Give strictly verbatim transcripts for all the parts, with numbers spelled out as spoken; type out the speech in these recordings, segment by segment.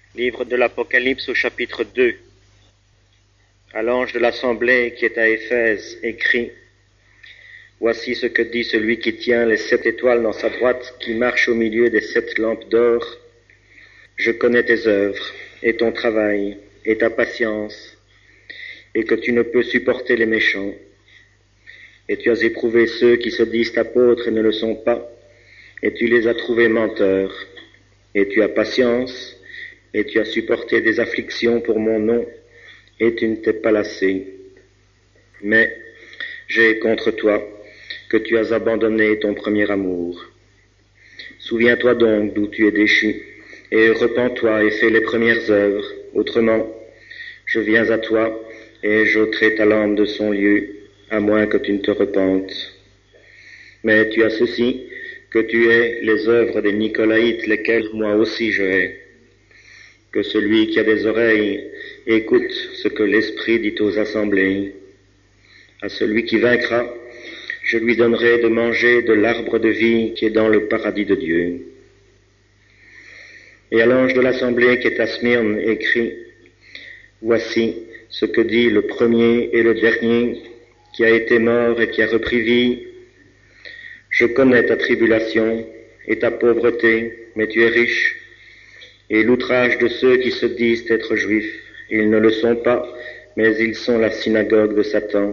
Livre de l'Apocalypse au chapitre deux. À l'ange de l'assemblée qui est à Éphèse, écrit: Voici ce que dit celui qui tient les sept étoiles dans sa droite, qui marche au milieu des sept lampes d'or. Je connais tes œuvres, et ton travail, et ta patience, et que tu ne peux supporter les méchants. Et tu as éprouvé ceux qui se disent apôtres et ne le sont pas, et tu les as trouvés menteurs. Et tu as patience, et tu as supporté des afflictions pour mon nom, et tu ne t'es pas lassé. Mais j'ai contre toi que tu as abandonné ton premier amour. Souviens-toi donc d'où tu es déchu, et repens-toi et fais les premières œuvres. Autrement, je viens à toi, et j'ôterai ta lampe de son lieu, à moins que tu ne te repentes. Mais tu as ceci, que tu aies les œuvres des Nicolaïtes, lesquelles moi aussi je hais. Que celui qui a des oreilles écoute ce que l'Esprit dit aux assemblées. À celui qui vaincra, je lui donnerai de manger de l'arbre de vie qui est dans le paradis de Dieu. Et à l'ange de l'assemblée qui est à Smyrne, écrit: Voici ce que dit le premier et le dernier, qui a été mort et qui a repris vie. Je connais ta tribulation et ta pauvreté, mais tu es riche, et l'outrage de ceux qui se disent être juifs. Ils ne le sont pas, mais ils sont la synagogue de Satan.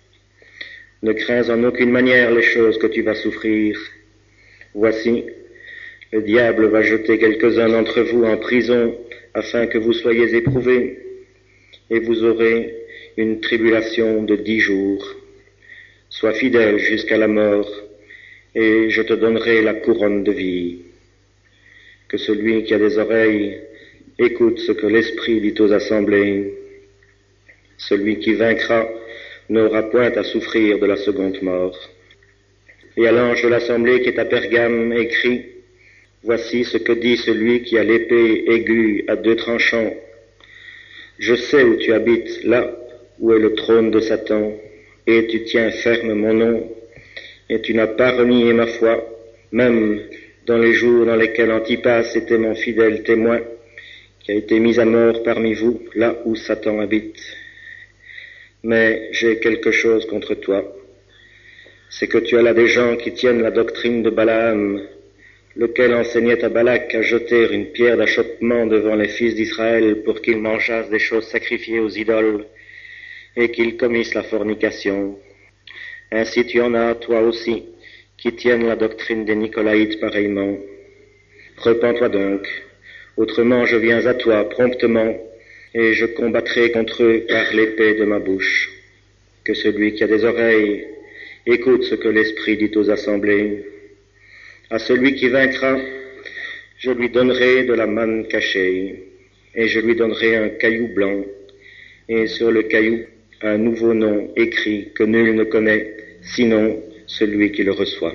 Ne crains en aucune manière les choses que tu vas souffrir. Voici, le diable va jeter quelques-uns d'entre vous en prison, afin que vous soyez éprouvés, et vous aurez une tribulation de dix jours. Sois fidèle jusqu'à la mort, et je te donnerai la couronne de vie. Que celui qui a des oreilles écoute ce que l'Esprit dit aux assemblées. Celui qui vaincra n'aura point à souffrir de la seconde mort. Et à l'ange de l'assemblée qui est à Pergame, écrit: Voici ce que dit celui qui a l'épée aiguë à deux tranchants. Je sais où tu habites, là où est le trône de Satan, et tu tiens ferme mon nom, et tu n'as pas renié ma foi, même dans les jours dans lesquels Antipas était mon fidèle témoin, qui a été mis à mort parmi vous, là où Satan habite. Mais j'ai quelque chose contre toi, c'est que tu as là des gens qui tiennent la doctrine de Balaam, lequel enseignait à Balak à jeter une pierre d'achoppement devant les fils d'Israël pour qu'ils mangeassent des choses sacrifiées aux idoles, et qu'ils commissent la fornication. Ainsi tu en as, toi aussi, qui tiennent la doctrine des Nicolaïtes pareillement. Repens-toi donc, autrement je viens à toi promptement, et je combattrai contre eux par l'épée de ma bouche. Que celui qui a des oreilles écoute ce que l'Esprit dit aux assemblées. À celui qui vaincra, je lui donnerai de la manne cachée, et je lui donnerai un caillou blanc, et sur le caillou un nouveau nom écrit que nul ne connaît, sinon celui qui le reçoit.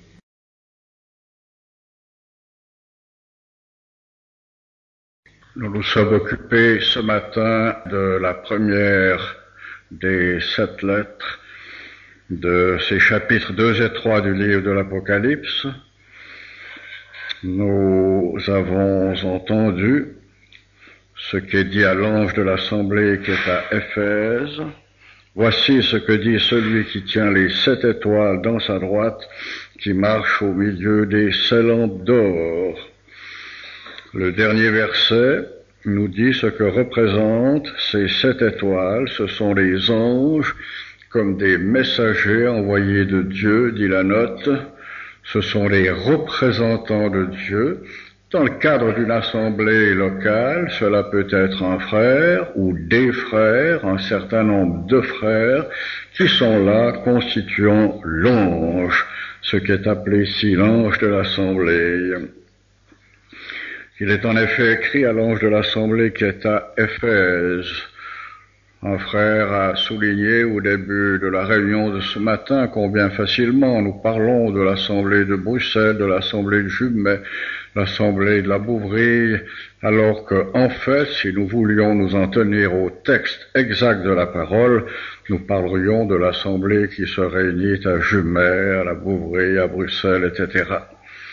Nous nous sommes occupés ce matin de la première des sept lettres de ces chapitres deux et trois du livre de l'Apocalypse. Nous avons entendu ce qu'est dit à l'ange de l'assemblée qui est à Éphèse. Voici ce que dit celui qui tient les sept étoiles dans sa droite, qui marche au milieu des sept lampes d'or. Le dernier verset nous dit ce que représentent ces sept étoiles. Ce sont les anges, comme des messagers envoyés de Dieu, dit la note. Ce sont les représentants de Dieu. Dans le cadre d'une assemblée locale, cela peut être un frère ou des frères, un certain nombre de frères, qui sont là constituant l'ange, ce qui est appelé ici l'ange de l'assemblée. Il est en effet écrit à l'ange de l'assemblée qui est à Éphèse. Un frère a souligné au début de la réunion de ce matin combien facilement nous parlons de l'assemblée de Bruxelles, de l'assemblée de Jumet, l'assemblée de la Bouvrie, alors que, en fait, si nous voulions nous en tenir au texte exact de la parole, nous parlerions de l'assemblée qui se réunit à Jumet, à la Bouvrie, à Bruxelles, et cetera.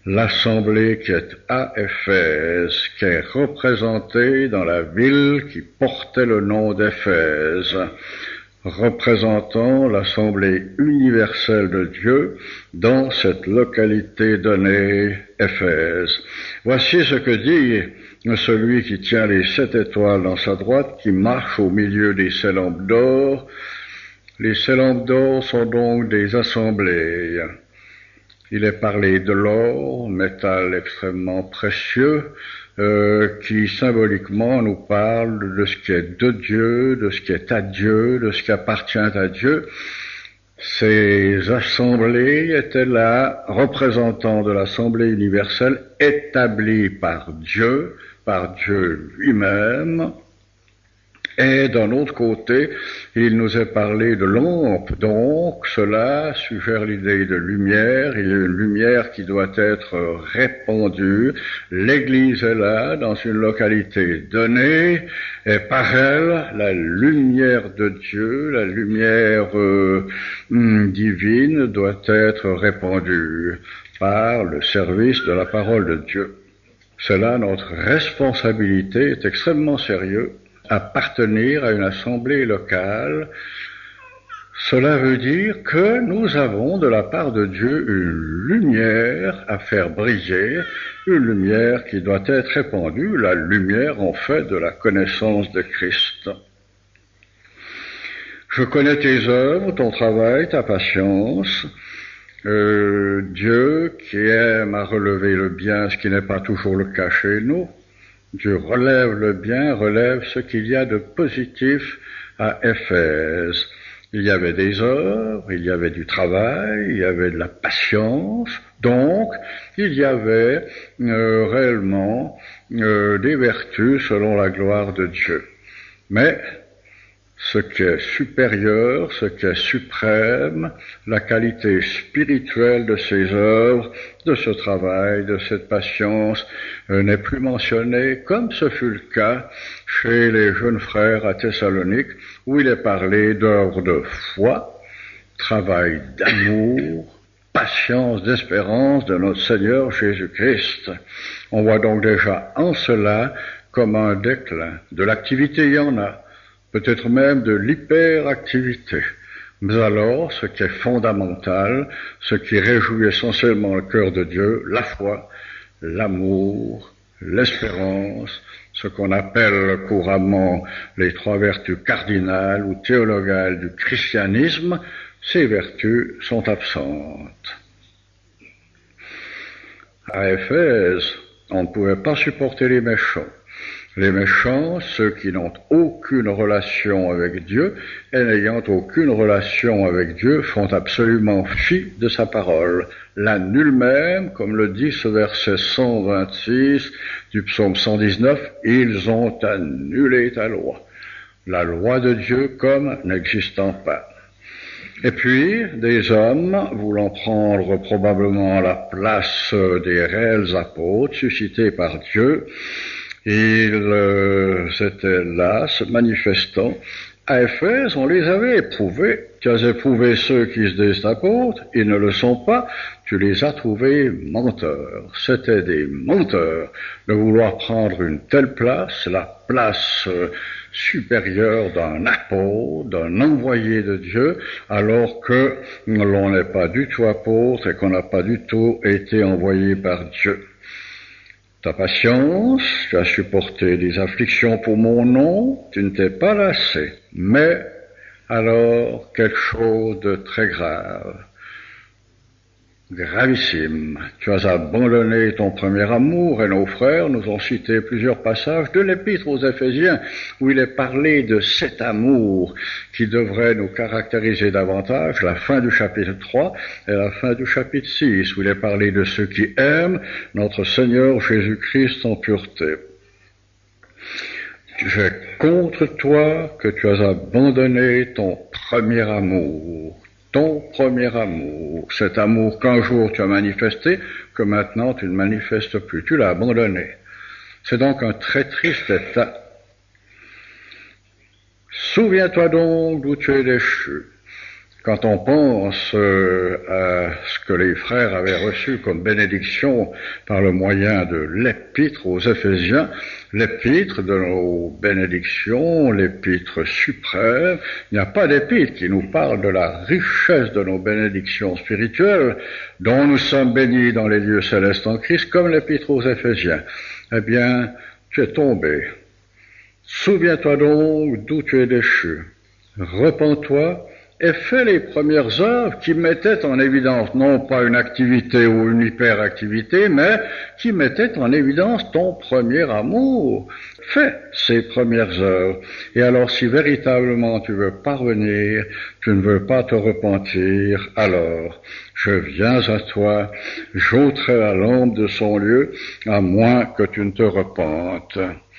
l'assemblée qui est à Éphèse, qui est représentée dans la ville qui portait le nom d'Éphèse, représentant l'assemblée universelle de Dieu dans cette localité donnée, Éphèse. Voici ce que dit celui qui tient les sept étoiles dans sa droite, qui marche au milieu des sept lampes d'or. Les sept lampes d'or sont donc des assemblées. Il est parlé de l'or, métal extrêmement précieux, euh, qui symboliquement nous parle de ce qui est de Dieu, de ce qui est à Dieu, de ce qui appartient à Dieu. Ces assemblées étaient là, représentants de l'assemblée universelle, établie par Dieu, par Dieu lui-même. Et d'un autre côté, il nous est parlé de lampe, donc cela suggère l'idée de lumière. Il y a une lumière qui doit être répandue. L'Église est là, dans une localité donnée, et par elle, la lumière de Dieu, la lumière euh, divine doit être répandue par le service de la parole de Dieu. C'est là notre responsabilité, est extrêmement sérieux. Appartenir à une assemblée locale, cela veut dire que nous avons de la part de Dieu une lumière à faire briller, une lumière qui doit être répandue, la lumière en fait de la connaissance de Christ. Je connais tes œuvres, ton travail, ta patience. Euh, Dieu qui aime à relever le bien, ce qui n'est pas toujours le cas chez nous. Dieu relève le bien, relève ce qu'il y a de positif à Éphèse. Il y avait des œuvres, il y avait du travail, il y avait de la patience, donc il y avait euh, réellement euh, des vertus selon la gloire de Dieu. Mais ce qui est supérieur, ce qui est suprême, la qualité spirituelle de ces œuvres, de ce travail, de cette patience, euh, n'est plus mentionnée, comme ce fut le cas chez les jeunes frères à Thessalonique, où il est parlé d'œuvres de foi, travail d'amour, patience, d'espérance de notre Seigneur Jésus-Christ. On voit donc déjà en cela comme un déclin. De l'activité, il y en a. Peut-être même de l'hyperactivité. Mais alors, ce qui est fondamental, ce qui réjouit essentiellement le cœur de Dieu, la foi, l'amour, l'espérance, ce qu'on appelle couramment les trois vertus cardinales ou théologales du christianisme, ces vertus sont absentes. À Éphèse, on ne pouvait pas supporter les méchants. Les méchants, ceux qui n'ont aucune relation avec Dieu, et n'ayant aucune relation avec Dieu, font absolument fi de sa parole, l'annulent même, comme le dit ce verset cent vingt-six du psaume cent dix-neuf, ils ont annulé ta loi. La loi de Dieu comme n'existant pas. Et puis, des hommes, voulant prendre probablement la place des réels apôtres suscités par Dieu, ils euh, étaient là, se manifestant. À Éphèse, on les avait éprouvés. Tu as éprouvé ceux qui se disent apôtres, ils ne le sont pas. Tu les as trouvés menteurs. C'étaient des menteurs de vouloir prendre une telle place, la place euh, supérieure d'un apôtre, d'un envoyé de Dieu, alors que l'on n'est pas du tout apôtre et qu'on n'a pas du tout été envoyé par Dieu. Ta patience, tu as supporté des afflictions pour mon nom, tu ne t'es pas lassé. Mais, alors, quelque chose de très grave, gravissime. Tu as abandonné ton premier amour, et nos frères nous ont cité plusieurs passages de l'Épître aux Éphésiens, où il est parlé de cet amour qui devrait nous caractériser davantage, la fin du chapitre trois et la fin du chapitre six, où il est parlé de ceux qui aiment notre Seigneur Jésus-Christ en pureté. J'ai contre toi que tu as abandonné ton premier amour. Ton premier amour, cet amour qu'un jour tu as manifesté, que maintenant tu ne manifestes plus, tu l'as abandonné. C'est donc un très triste état. Souviens-toi donc d'où tu es déchu. Quand on pense euh, à ce que les frères avaient reçu comme bénédiction par le moyen de l'épître aux Éphésiens, l'épître de nos bénédictions, l'épître suprême, il n'y a pas d'épître qui nous parle de la richesse de nos bénédictions spirituelles dont nous sommes bénis dans les lieux célestes en Christ, comme l'épître aux Éphésiens. Eh bien, tu es tombé. Souviens-toi donc d'où tu es déchu. Repens-toi et fais les premières œuvres qui mettaient en évidence non pas une activité ou une hyperactivité, mais qui mettaient en évidence ton premier amour. Fais ces premières œuvres. Et alors, si véritablement tu veux parvenir, tu ne veux pas te repentir, alors je viens à toi, j'ôterai la lampe de son lieu, à moins que tu ne te repentes.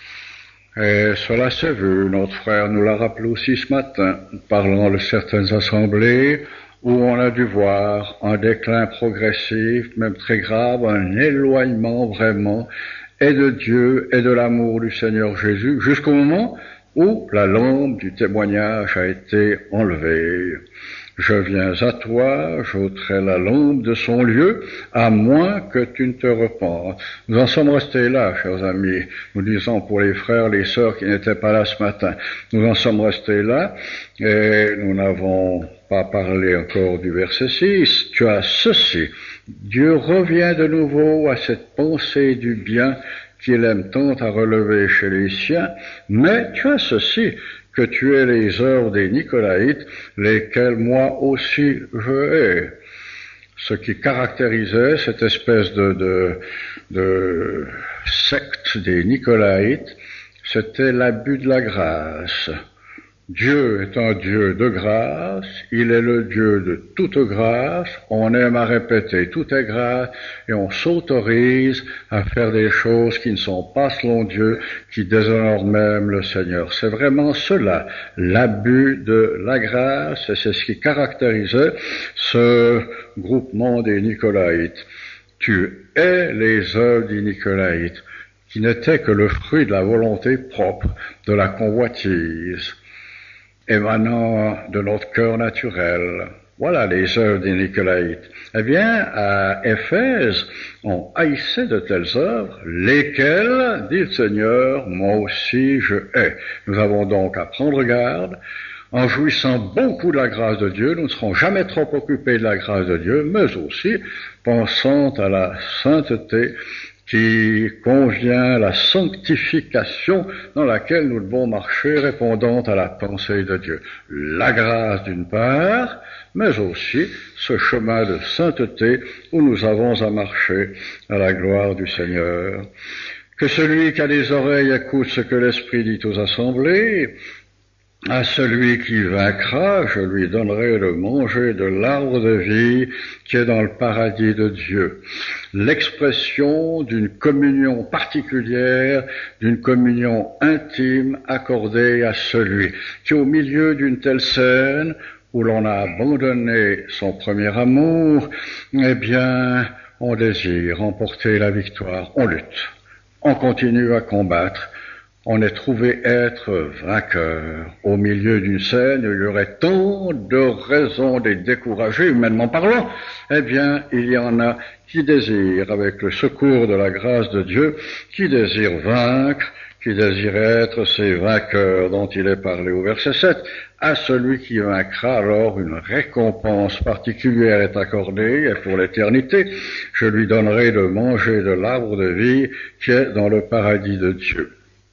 Et cela s'est vu, notre frère nous l'a rappelé aussi ce matin, parlant de certaines assemblées où on a dû voir un déclin progressif, même très grave, un éloignement vraiment, et de Dieu et de l'amour du Seigneur Jésus, jusqu'au moment où la lampe du témoignage a été enlevée. Je viens à toi, j'ôterai la lampe de son lieu, à moins que tu ne te repentes. Nous en sommes restés là, chers amis. Nous disons pour les frères, les sœurs qui n'étaient pas là ce matin. Nous en sommes restés là, et nous n'avons pas parlé encore du verset six. Tu as ceci. Dieu revient de nouveau à cette pensée du bien qu'il aime tant à relever chez les siens, mais tu as ceci, que tu aies les œuvres des Nicolaïtes, lesquelles moi aussi je hais. Ce qui caractérisait cette espèce de, de, de secte des Nicolaïtes, c'était l'abus de la grâce. Dieu est un Dieu de grâce, il est le Dieu de toute grâce, on aime à répéter tout est grâce, et on s'autorise à faire des choses qui ne sont pas selon Dieu, qui déshonorent même le Seigneur. C'est vraiment cela, l'abus de la grâce, et c'est ce qui caractérisait ce groupement des Nicolaïtes. Tu hais les œuvres des Nicolaïtes, qui n'étaient que le fruit de la volonté propre, de la convoitise, émanant de notre cœur naturel. Voilà les œuvres des Nicolaïtes. Eh bien, à Éphèse, on haïssait de telles œuvres, lesquelles, dit le Seigneur, moi aussi je hais. Nous avons donc à prendre garde. En jouissant beaucoup de la grâce de Dieu, nous ne serons jamais trop occupés de la grâce de Dieu, mais aussi pensant à la sainteté qui convient à la sanctification dans laquelle nous devons marcher, répondant à la pensée de Dieu. La grâce d'une part, mais aussi ce chemin de sainteté où nous avons à marcher à la gloire du Seigneur. Que celui qui a des oreilles écoute ce que l'Esprit dit aux assemblées. À celui qui vaincra, je lui donnerai de manger de l'arbre de vie qui est dans le paradis de Dieu. L'expression d'une communion particulière, d'une communion intime accordée à celui qui, au milieu d'une telle scène où l'on a abandonné son premier amour, eh bien, on désire emporter la victoire. On lutte, on continue à combattre. On est trouvé être vainqueur au milieu d'une scène où il y aurait tant de raisons d'être découragés, humainement parlant. Eh bien, il y en a qui désirent, avec le secours de la grâce de Dieu, qui désirent vaincre, qui désirent être ces vainqueurs dont il est parlé au verset sept. À celui qui vaincra, alors une récompense particulière est accordée, et pour l'éternité, je lui donnerai de manger de l'arbre de vie qui est dans le paradis de Dieu.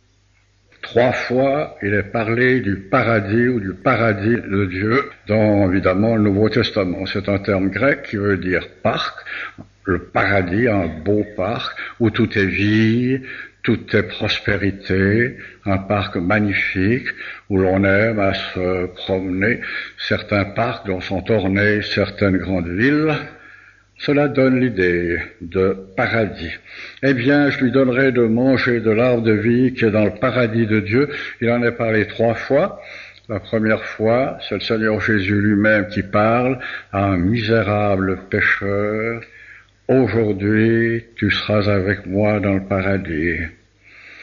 Trois fois, il est parlé du paradis ou du paradis de Dieu dans, évidemment, le Nouveau Testament. C'est un terme grec qui veut dire parc, le paradis, un beau parc où tout est vie, tout est prospérité, un parc magnifique où l'on aime à se promener. Certains parcs dont sont ornées certaines grandes villes. Cela donne l'idée de paradis. Eh bien, je lui donnerai de manger de l'arbre de vie qui est dans le paradis de Dieu. Il en est parlé trois fois. La première fois, c'est le Seigneur Jésus lui-même qui parle à un misérable pécheur. Aujourd'hui, tu seras avec moi dans le paradis.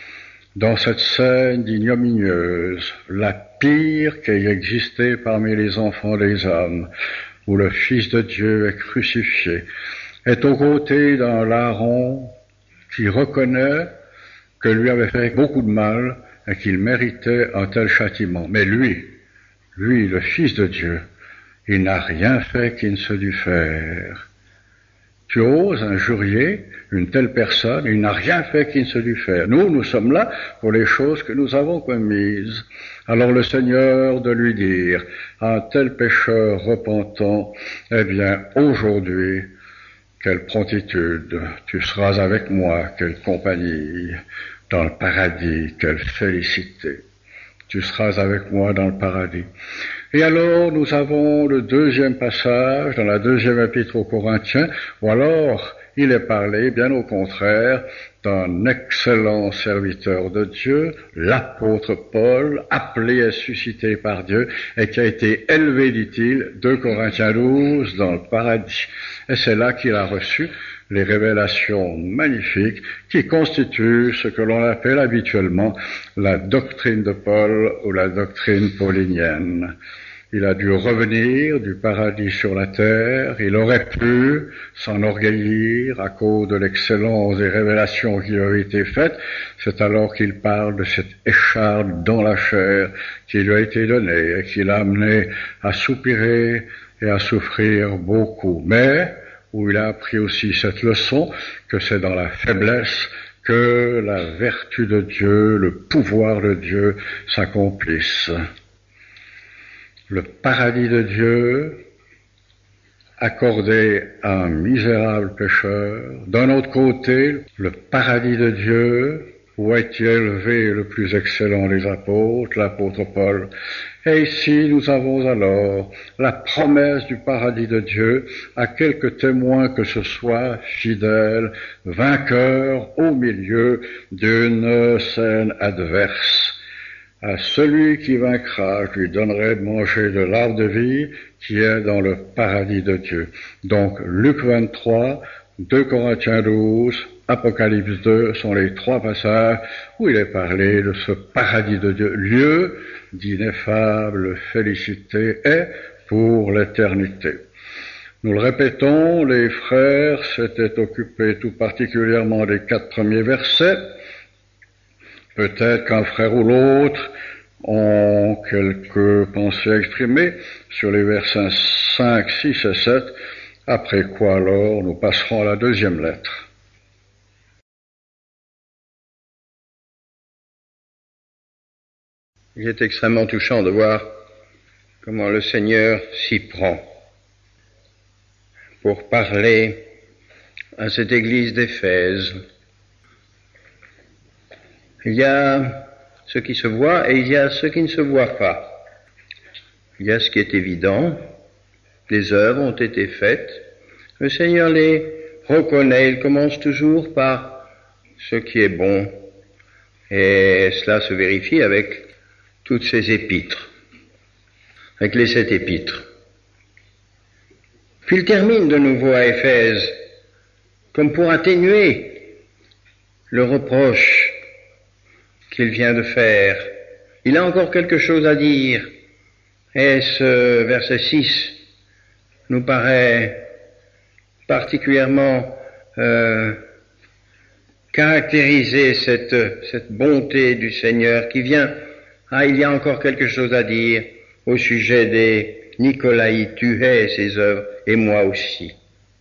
dans cette scène ignominieuse, la pire qui ait existé parmi les enfants des hommes, où le Fils de Dieu est crucifié, est aux côtés d'un larron qui reconnaît que lui avait fait beaucoup de mal et qu'il méritait un tel châtiment. Mais lui, lui, le Fils de Dieu, il n'a rien fait qu'il ne se dût faire. Tu oses injurier une telle personne, il n'a rien fait qu'il ne se dût faire. Nous, nous sommes là pour les choses que nous avons commises. Alors le Seigneur de lui dire à un tel pécheur repentant, eh bien, aujourd'hui, quelle promptitude, tu seras avec moi, quelle compagnie, dans le paradis, quelle félicité. Tu seras avec moi dans le paradis. Et alors, nous avons le deuxième passage dans la deuxième épître aux Corinthiens, où alors, il est parlé, bien au contraire, d'un excellent serviteur de Dieu, l'apôtre Paul, appelé et suscité par Dieu, et qui a été élevé, dit-il, deux Corinthiens douze, dans le paradis. Et c'est là qu'il a reçu les révélations magnifiques qui constituent ce que l'on appelle habituellement la doctrine de Paul ou la doctrine paulinienne. Il a dû revenir du paradis sur la terre, il aurait pu s'enorgueillir à cause de l'excellence des révélations qui lui ont été faites, c'est alors qu'il parle de cette écharpe dans la chair qui lui a été donnée et qui l'a amené à soupirer et à souffrir beaucoup. Mais où il a appris aussi cette leçon que c'est dans la faiblesse que la vertu de Dieu, le pouvoir de Dieu s'accomplissent. Le paradis de Dieu accordé à un misérable pécheur. D'un autre côté, le paradis de Dieu où a été élevé le plus excellent des apôtres, l'apôtre Paul. Et ici, nous avons alors la promesse du paradis de Dieu à quelque témoin que ce soit fidèle, vainqueur au milieu d'une scène adverse. À celui qui vaincra, je lui donnerai de manger de l'arbre de vie qui est dans le paradis de Dieu. Donc, Luc vingt-trois, deux Corinthiens douze, Apocalypse deux sont les trois passages où il est parlé de ce paradis de Dieu, lieu d'ineffable félicité et pour l'éternité. Nous le répétons, les frères s'étaient occupés tout particulièrement des quatre premiers versets. Peut-être qu'un frère ou l'autre ont quelques pensées exprimées sur les versets cinq, six et sept, après quoi alors nous passerons à la deuxième lettre. Il est extrêmement touchant de voir comment le Seigneur s'y prend pour parler à cette église d'Éphèse. Il y a ce qui se voit et il y a ce qui ne se voit pas. Il y a ce qui est évident, les œuvres ont été faites, le Seigneur les reconnaît, il commence toujours par ce qui est bon, et cela se vérifie avec toutes ces épîtres, avec les sept épîtres. Puis il termine de nouveau à Éphèse, comme pour atténuer le reproche qu'il vient de faire. Il a encore quelque chose à dire, et ce verset six nous paraît particulièrement euh, caractériser cette, cette bonté du Seigneur qui vient. Ah, il y a encore quelque chose à dire au sujet des Nicolaïtes, tu hais ses œuvres, et moi aussi.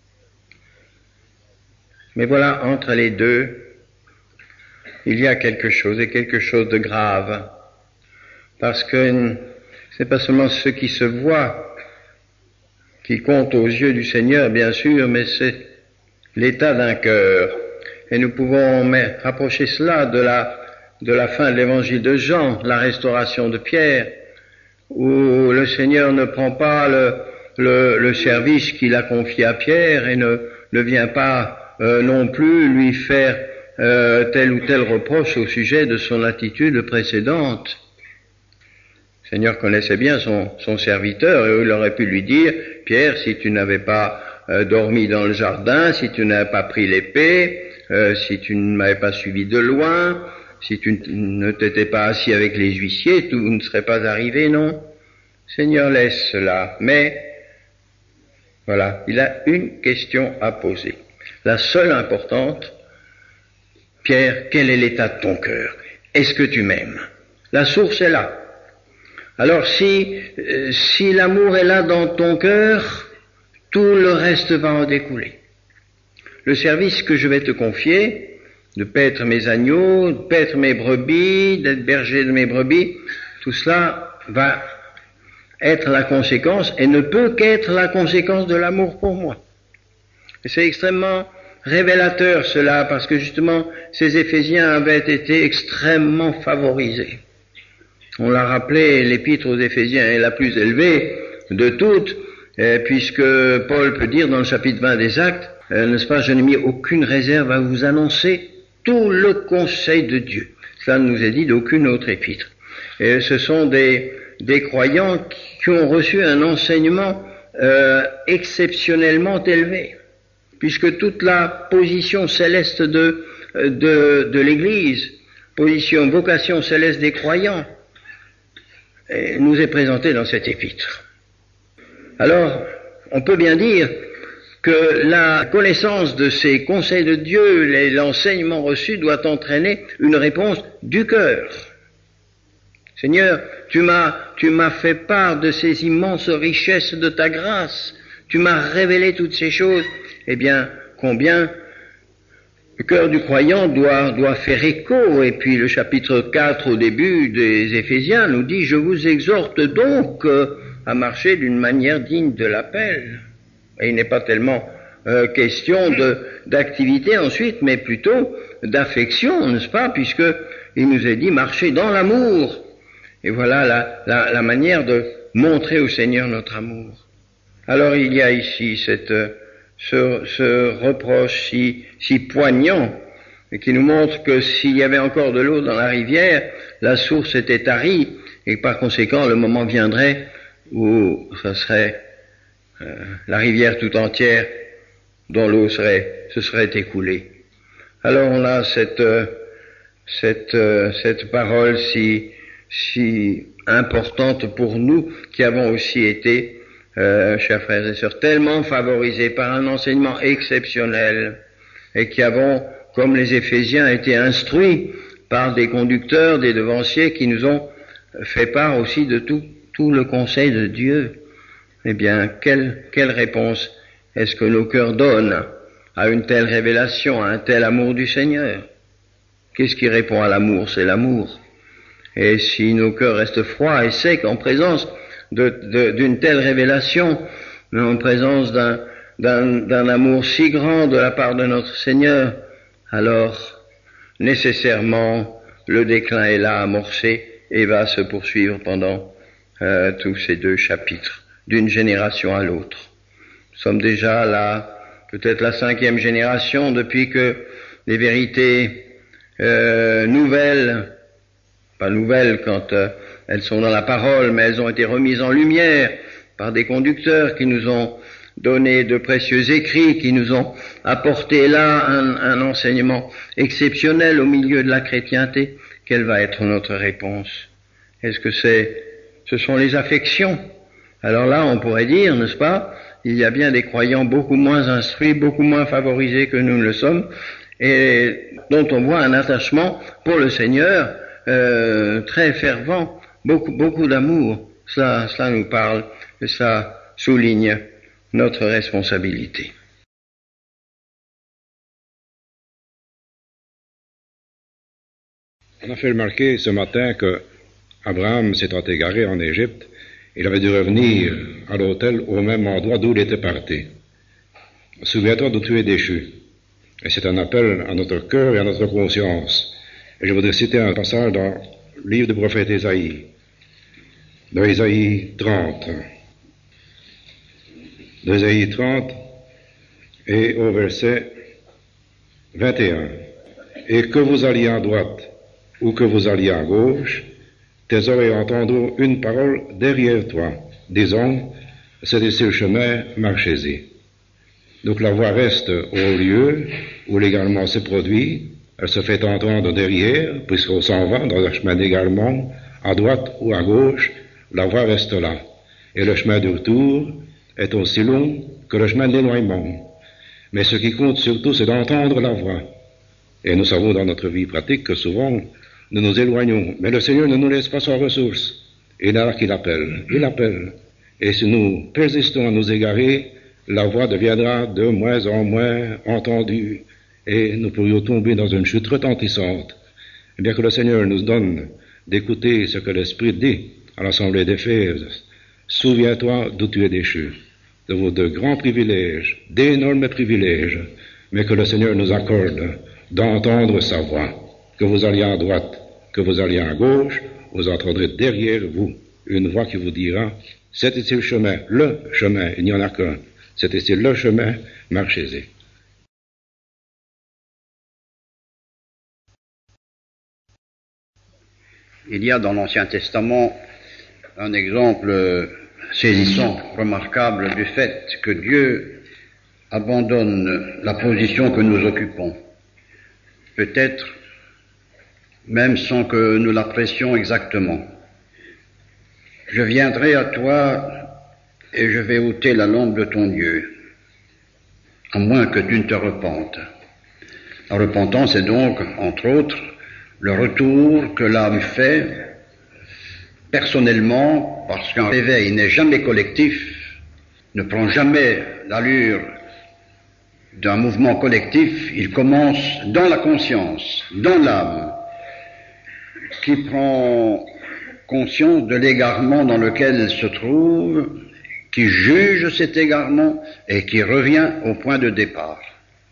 Mais voilà, entre les deux, il y a quelque chose, et quelque chose de grave, parce que c'est pas seulement ce qui se voit qui compte aux yeux du Seigneur, bien sûr, mais c'est l'état d'un cœur. Et nous pouvons rapprocher cela de la, de la fin de l'évangile de Jean, la restauration de Pierre, où le Seigneur ne prend pas le, le, le service qu'il a confié à Pierre et ne, ne vient pas euh, non plus lui faire Euh, tel ou tel reproche au sujet de son attitude précédente. Le Seigneur connaissait bien son, son serviteur et il aurait pu lui dire, Pierre, si tu n'avais pas euh, dormi dans le jardin, si tu n'avais pas pris l'épée, euh, si tu ne m'avais pas suivi de loin, si tu ne t'étais pas assis avec les huissiers, tout ne serait pas arrivé, non. Seigneur, laisse cela. Mais, voilà, il a une question à poser. La seule importante, Pierre, quel est l'état de ton cœur? Est-ce que tu m'aimes? La source est là. Alors si, euh, si l'amour est là dans ton cœur, tout le reste va en découler. Le service que je vais te confier, de paître mes agneaux, de paître mes brebis, d'être berger de mes brebis, tout cela va être la conséquence et ne peut qu'être la conséquence de l'amour pour moi. Et c'est extrêmement révélateur cela, parce que justement, ces Éphésiens avaient été extrêmement favorisés. On l'a rappelé, l'épître aux Éphésiens est la plus élevée de toutes, euh, puisque Paul peut dire dans le chapitre vingt des Actes, euh, n'est-ce pas, je n'ai mis aucune réserve à vous annoncer tout le conseil de Dieu. Cela ne nous est dit d'aucune autre épître. Et ce sont des, des croyants qui ont reçu un enseignement euh, exceptionnellement élevé, puisque toute la position céleste de, de, de l'Église, position, vocation céleste des croyants, nous est présentée dans cet épître. Alors, on peut bien dire que la connaissance de ces conseils de Dieu, l'enseignement reçu, doit entraîner une réponse du cœur. Seigneur, tu m'as, tu m'as fait part de ces immenses richesses de ta grâce, tu m'as révélé toutes ces choses. Eh bien, combien le cœur du croyant doit, doit faire écho. Et puis le chapitre quatre au début des Éphésiens nous dit « Je vous exhorte donc à marcher d'une manière digne de l'appel ». Et il n'est pas tellement euh, question de, d'activité ensuite, mais plutôt d'affection, n'est-ce pas, puisque il nous est dit « Marcher dans l'amour ». Et voilà la, la, la manière de montrer au Seigneur notre amour. Alors il y a ici cette... Ce, ce reproche si, si poignant, et qui nous montre que s'il y avait encore de l'eau dans la rivière, la source était tarie, et par conséquent le moment viendrait où ça serait euh, la rivière tout entière dont l'eau serait, se serait écoulée. Alors on a cette, euh, cette, euh, cette parole si, si importante pour nous qui avons aussi été Euh, chers frères et sœurs, tellement favorisés par un enseignement exceptionnel et qui avons, comme les Éphésiens, été instruits par des conducteurs, des devanciers qui nous ont fait part aussi de tout, tout le conseil de Dieu. Eh bien, quelle, quelle réponse est-ce que nos cœurs donnent à une telle révélation, à un tel amour du Seigneur? Qu'est-ce qui répond à l'amour? C'est l'amour. Et si nos cœurs restent froids et secs en présence De, de, d'une telle révélation, en présence d'un, d'un, d'un amour si grand de la part de notre Seigneur, alors nécessairement le déclin est là amorcé et va se poursuivre pendant euh, tous ces deux chapitres, d'une génération à l'autre. Nous sommes déjà là, peut-être la cinquième génération depuis que les vérités euh, nouvelles, pas nouvelles quand euh, elles sont dans la parole, mais elles ont été remises en lumière par des conducteurs qui nous ont donné de précieux écrits, qui nous ont apporté là un, un enseignement exceptionnel au milieu de la chrétienté. Quelle va être notre réponse? Est-ce que c'est, ce sont les affections? Alors là, on pourrait dire, n'est-ce pas, il y a bien des croyants beaucoup moins instruits, beaucoup moins favorisés que nous ne le sommes, et dont on voit un attachement pour le Seigneur euh, très fervent. Beaucoup, beaucoup d'amour, cela, cela nous parle, et ça souligne notre responsabilité. On a fait remarquer ce matin que Abraham s'étant égaré en Égypte, il avait dû revenir à l'autel au même endroit d'où il était parti. Souviens-toi d'où tu es déchu. Et c'est un appel à notre cœur et à notre conscience. Et je voudrais citer un passage dans le livre du prophète Ésaïe, de Ésaïe trente. De Ésaïe trente et au verset vingt et un. Et que vous alliez à droite ou que vous alliez à gauche, tes oreilles entendront une parole derrière toi, disons, c'est ici le chemin, marchez-y. Donc la voie reste au lieu où légalement c'est produit, Elle se fait entendre derrière, puisqu'on s'en va dans un chemin d'égarement, à droite ou à gauche, la voie reste là. Et le chemin de retour est aussi long que le chemin d'éloignement. Mais ce qui compte surtout, c'est d'entendre la voix. Et nous savons dans notre vie pratique que souvent, nous nous éloignons. Mais le Seigneur ne nous laisse pas sans ressources. Et là qu'il appelle, il appelle. Et si nous persistons à nous égarer, la voix deviendra de moins en moins entendue. Et nous pourrions tomber dans une chute retentissante. Et bien que le Seigneur nous donne d'écouter ce que l'Esprit dit à l'Assemblée d'Éphèse. Souviens-toi d'où tu es déchu, de vos de grands privilèges, d'énormes privilèges, mais que le Seigneur nous accorde d'entendre sa voix. Que vous alliez à droite, que vous alliez à gauche, vous entendrez derrière vous une voix qui vous dira, c'est ici le chemin, le chemin, il n'y en a qu'un, c'est ici le chemin, marchez-y. Il y a dans l'Ancien Testament un exemple saisissant, remarquable du fait que Dieu abandonne la position que nous occupons, peut-être même sans que nous l'apprécions exactement. Je viendrai à toi et je vais ôter la lampe de ton Dieu, à moins que tu ne te repentes. La repentance est donc, entre autres, le retour que l'âme fait personnellement, parce qu'un réveil n'est jamais collectif, ne prend jamais l'allure d'un mouvement collectif, il commence dans la conscience, dans l'âme, qui prend conscience de l'égarement dans lequel elle se trouve, qui juge cet égarement et qui revient au point de départ.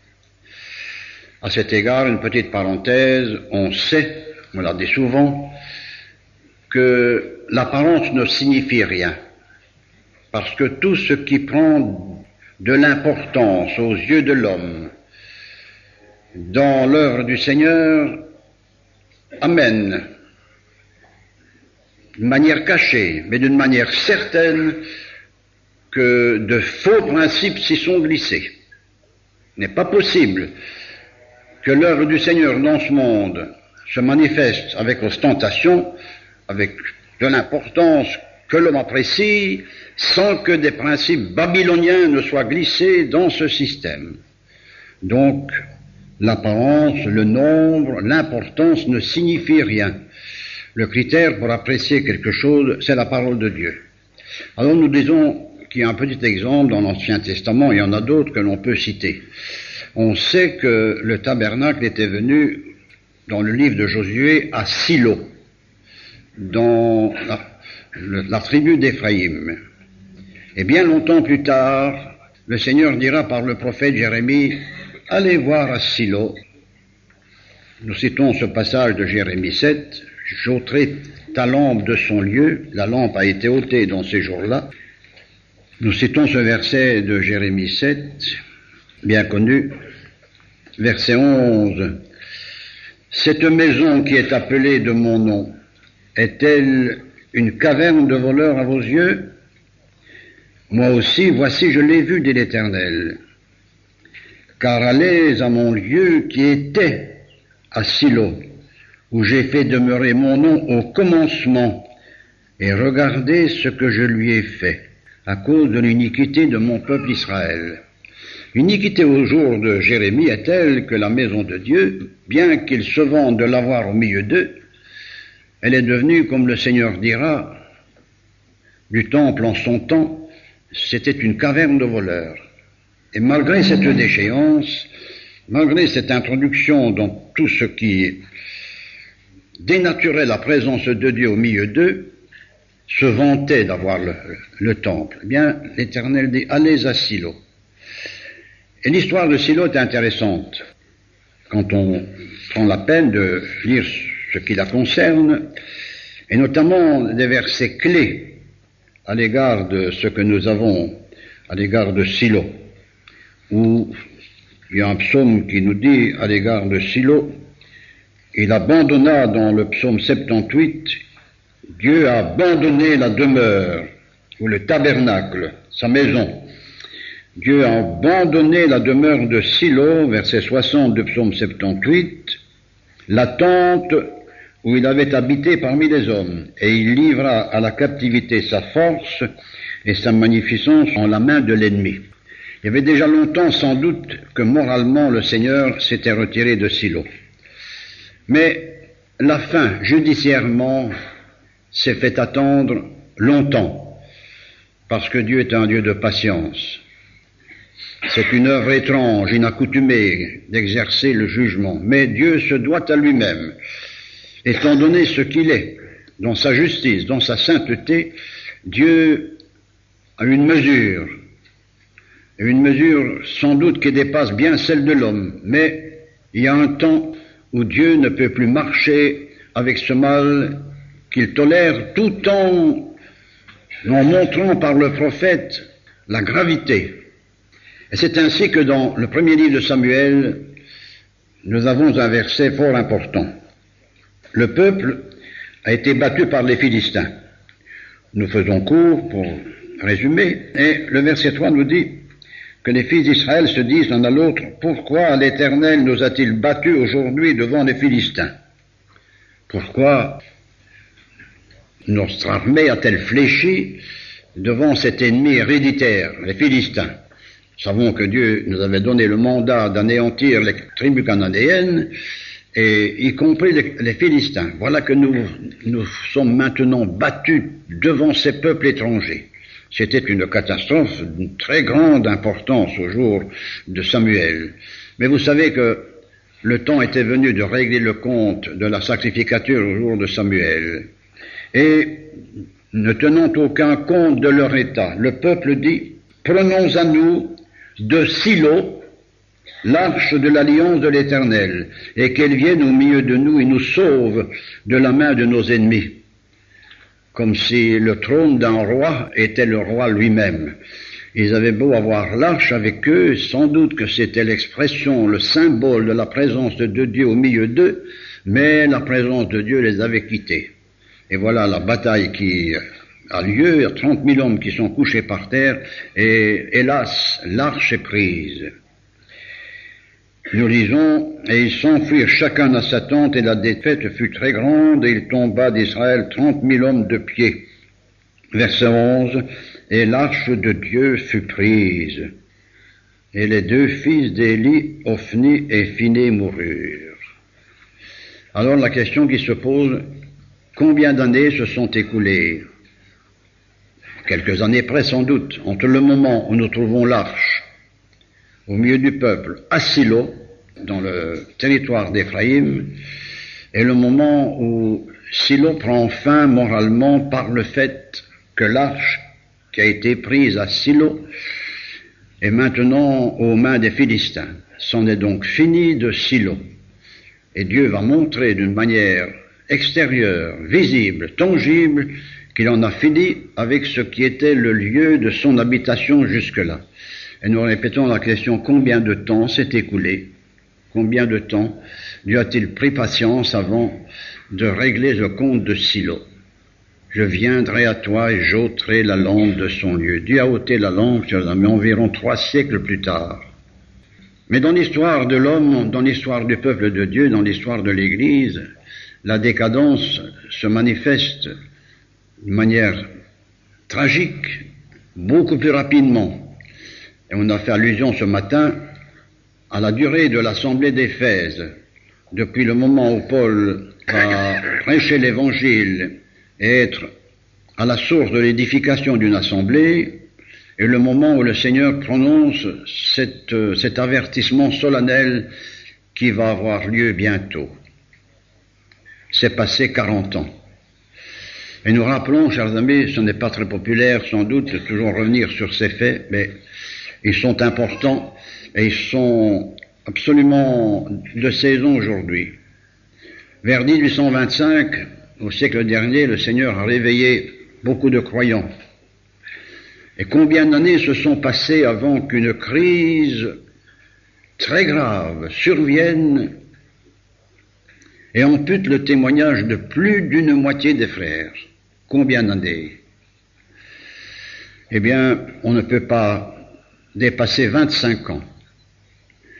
À cet égard, une petite parenthèse, on sait, on l'a dit souvent, que l'apparence ne signifie rien, parce que tout ce qui prend de l'importance aux yeux de l'homme dans l'œuvre du Seigneur amène d'une manière cachée, mais d'une manière certaine, que de faux principes s'y sont glissés. Il n'est pas possible que l'œuvre du Seigneur dans ce monde se manifeste avec ostentation, avec de l'importance que l'homme apprécie, sans que des principes babyloniens ne soient glissés dans ce système. Donc, l'apparence, le nombre, l'importance ne signifient rien. Le critère pour apprécier quelque chose, c'est la parole de Dieu. Alors nous disons qu'il y a un petit exemple dans l'Ancien Testament, il y en a d'autres que l'on peut citer. On sait que le tabernacle était venu, dans le livre de Josué, à Silo, dans la, le, la tribu d'Éphraïm. Et bien longtemps plus tard, le Seigneur dira par le prophète Jérémie, « Allez voir à Silo ». Nous citons ce passage de Jérémie sept, « J'ôterai ta lampe de son lieu ». La lampe a été ôtée dans ces jours-là. Nous citons ce verset de Jérémie sept, bien connu, verset onze. « Cette maison qui est appelée de mon nom, est-elle une caverne de voleurs à vos yeux? Moi aussi, voici, je l'ai vue, dit l'Éternel. Car allez à mon lieu qui était à Silo, où j'ai fait demeurer mon nom au commencement, et regardez ce que je lui ai fait, à cause de l'iniquité de mon peuple Israël. L'iniquité au jour de Jérémie est telle que la maison de Dieu, bien qu'il se vante de l'avoir au milieu d'eux, elle est devenue, comme le Seigneur dira, du temple en son temps, c'était une caverne de voleurs. Et malgré cette déchéance, malgré cette introduction dans tout ce qui dénaturait la présence de Dieu au milieu d'eux, se vantait d'avoir le, le temple. Eh bien, l'Éternel dit, allez à Silo. Et l'histoire de Silo est intéressante. Quand on prend la peine de lire ce qui la concerne, et notamment des versets clés à l'égard de ce que nous avons, à l'égard de Silo, où il y a un psaume qui nous dit, à l'égard de Silo, il abandonna dans le psaume soixante-dix-huit, Dieu a abandonné la demeure, ou le tabernacle, sa maison. Dieu a abandonné la demeure de Silo, verset soixante du psaume soixante-dix-huit, la tente où il avait habité parmi les hommes, et il livra à la captivité sa force et sa magnificence en la main de l'ennemi. Il y avait déjà longtemps sans doute que moralement le Seigneur s'était retiré de Silo. Mais la fin, judiciairement, s'est fait attendre longtemps, parce que Dieu est un Dieu de patience. C'est une œuvre étrange, inaccoutumée, d'exercer le jugement, mais Dieu se doit à lui-même, étant donné ce qu'il est, dans sa justice, dans sa sainteté. Dieu a une mesure, une mesure sans doute qui dépasse bien celle de l'homme, mais il y a un temps où Dieu ne peut plus marcher avec ce mal qu'il tolère, tout en, en montrant par le prophète la gravité. Et c'est ainsi que dans le premier livre de Samuel, nous avons un verset fort important. Le peuple a été battu par les Philistins. Nous faisons court pour résumer, et le verset trois nous dit que les fils d'Israël se disent l'un à l'autre, « Pourquoi l'Éternel nous a-t-il battus aujourd'hui devant les Philistins? Pourquoi notre armée a-t-elle fléchi devant cet ennemi héréditaire, les Philistins? Nous savons que Dieu nous avait donné le mandat d'anéantir les tribus cananéennes, et y compris les, les Philistins. Voilà que nous, nous sommes maintenant battus devant ces peuples étrangers. C'était une catastrophe d'une très grande importance au jour de Samuel. Mais vous savez que le temps était venu de régler le compte de la sacrificature au jour de Samuel. Et ne tenant aucun compte de leur état, le peuple dit, « Prenons à nous de Silo l'arche de l'alliance de l'Éternel, et qu'elle vienne au milieu de nous et nous sauve de la main de nos ennemis. » Comme si le trône d'un roi était le roi lui-même. Ils avaient beau avoir l'arche avec eux, sans doute que c'était l'expression, le symbole de la présence de Dieu au milieu d'eux, mais la présence de Dieu les avait quittés. Et voilà la bataille qui a lieu, il y a trente mille hommes qui sont couchés par terre, et hélas, l'arche est prise. Nous lisons, et ils s'enfuirent chacun à sa tente, et la défaite fut très grande, et il tomba d'Israël trente mille hommes de pied. Verset onze, et l'arche de Dieu fut prise, et les deux fils d'Élie, Ophni et Phiné, moururent. Alors la question qui se pose, combien d'années se sont écoulées? Quelques années près sans doute, entre le moment où nous trouvons l'arche au milieu du peuple, à Silo, dans le territoire d'Éphraïm, et le moment où Silo prend fin moralement par le fait que l'arche qui a été prise à Silo est maintenant aux mains des Philistins. C'en est donc fini de Silo. Et Dieu va montrer d'une manière extérieure, visible, tangible, qu'il en a fini avec ce qui était le lieu de son habitation jusque-là. Et nous répétons la question, combien de temps s'est écoulé? Combien de temps Dieu a-t-il pris patience avant de régler le compte de Silo? Je viendrai à toi et j'ôterai la lampe de son lieu. Dieu a ôté la lampe, chers amis, environ trois siècles plus tard. Mais dans l'histoire de l'homme, dans l'histoire du peuple de Dieu, dans l'histoire de l'Église, la décadence se manifeste de manière tragique, beaucoup plus rapidement. Et on a fait allusion ce matin à la durée de l'Assemblée d'Éphèse, depuis le moment où Paul va prêcher l'Évangile et être à la source de l'édification d'une assemblée, et le moment où le Seigneur prononce cette, cet avertissement solennel qui va avoir lieu bientôt. C'est passé quarante ans. Et nous rappelons, chers amis, ce n'est pas très populaire sans doute de toujours revenir sur ces faits, mais ils sont importants et ils sont absolument de saison aujourd'hui. Vers dix-huit cent vingt-cinq, au siècle dernier, le Seigneur a réveillé beaucoup de croyants. Et combien d'années se sont passées avant qu'une crise très grave survienne et ampute le témoignage de plus d'une moitié des frères? Combien d'années? Eh bien, on ne peut pas dépasser vingt-cinq ans.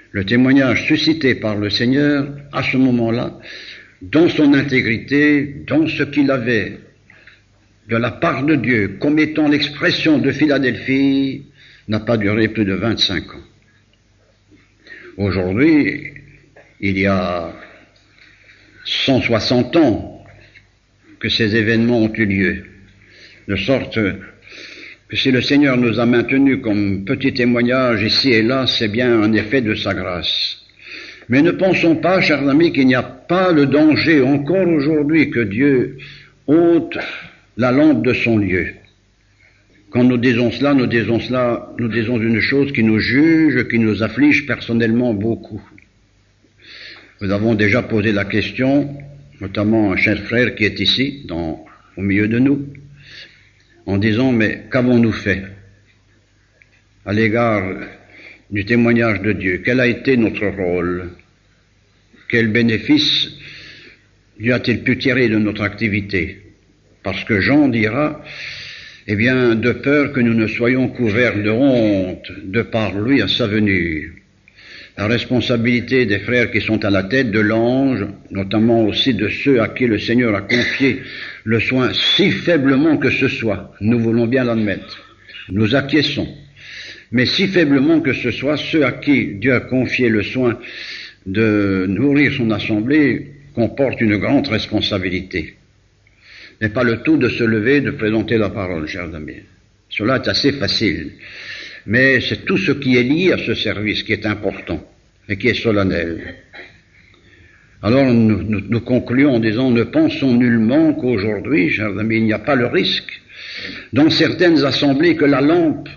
le témoignage suscité par le Seigneur, à ce moment-là, dans son intégrité, dans ce qu'il avait de la part de Dieu, comme étant l'expression de Philadelphie, n'a pas duré plus de vingt-cinq ans. Aujourd'hui, il y a cent soixante ans que ces événements ont eu lieu, de sorte que si le Seigneur nous a maintenus comme petits témoignages ici et là, c'est bien un effet de sa grâce. Mais ne pensons pas, chers amis, qu'il n'y a pas le danger encore aujourd'hui que Dieu ôte la lampe de son lieu. Quand nous disons cela, nous disons cela, nous disons une chose qui nous juge, qui nous afflige personnellement beaucoup. Nous avons déjà posé la question, notamment un cher frère qui est ici, dans, au milieu de nous, en disant, mais qu'avons-nous fait à l'égard du témoignage de Dieu? Quel a été notre rôle? Quel bénéfice Dieu a-t-il pu tirer de notre activité? Parce que Jean dira, eh bien, de peur que nous ne soyons couverts de honte de par lui à sa venue. La responsabilité des frères qui sont à la tête de l'ange, notamment aussi de ceux à qui le Seigneur a confié le soin, si faiblement que ce soit, nous voulons bien l'admettre, nous acquiesçons, mais si faiblement que ce soit, ceux à qui Dieu a confié le soin de nourrir son assemblée comportent une grande responsabilité. Ce n'est pas le tout de se lever, de présenter la parole, chers amis. Cela est assez facile. Mais c'est tout ce qui est lié à ce service qui est important et qui est solennel. Alors nous, nous, nous concluons en disant, ne pensons nullement qu'aujourd'hui, chers amis, il n'y a pas le risque, dans certaines assemblées, que la lampe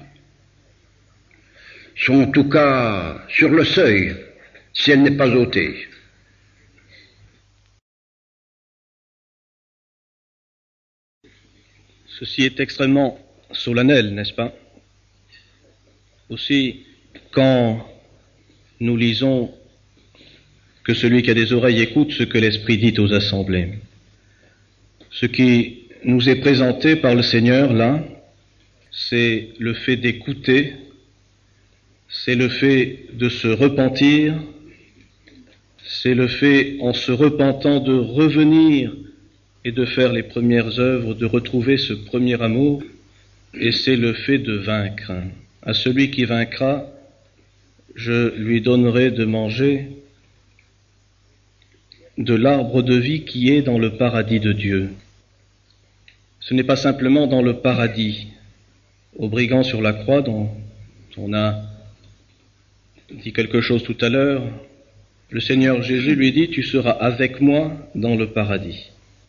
soit en tout cas sur le seuil, si elle n'est pas ôtée. Ceci est extrêmement solennel, n'est-ce pas? Aussi, quand nous lisons que celui qui a des oreilles écoute ce que l'Esprit dit aux assemblées, ce qui nous est présenté par le Seigneur là, c'est le fait d'écouter, c'est le fait de se repentir, c'est le fait, en se repentant, de revenir et de faire les premières œuvres, de retrouver ce premier amour, et c'est le fait de vaincre. À celui qui vaincra, je lui donnerai de manger de l'arbre de vie qui est dans le paradis de Dieu. Ce n'est pas simplement dans le paradis, au brigand sur la croix dont on a dit quelque chose tout à l'heure, le Seigneur Jésus lui dit, tu seras avec moi dans le paradis.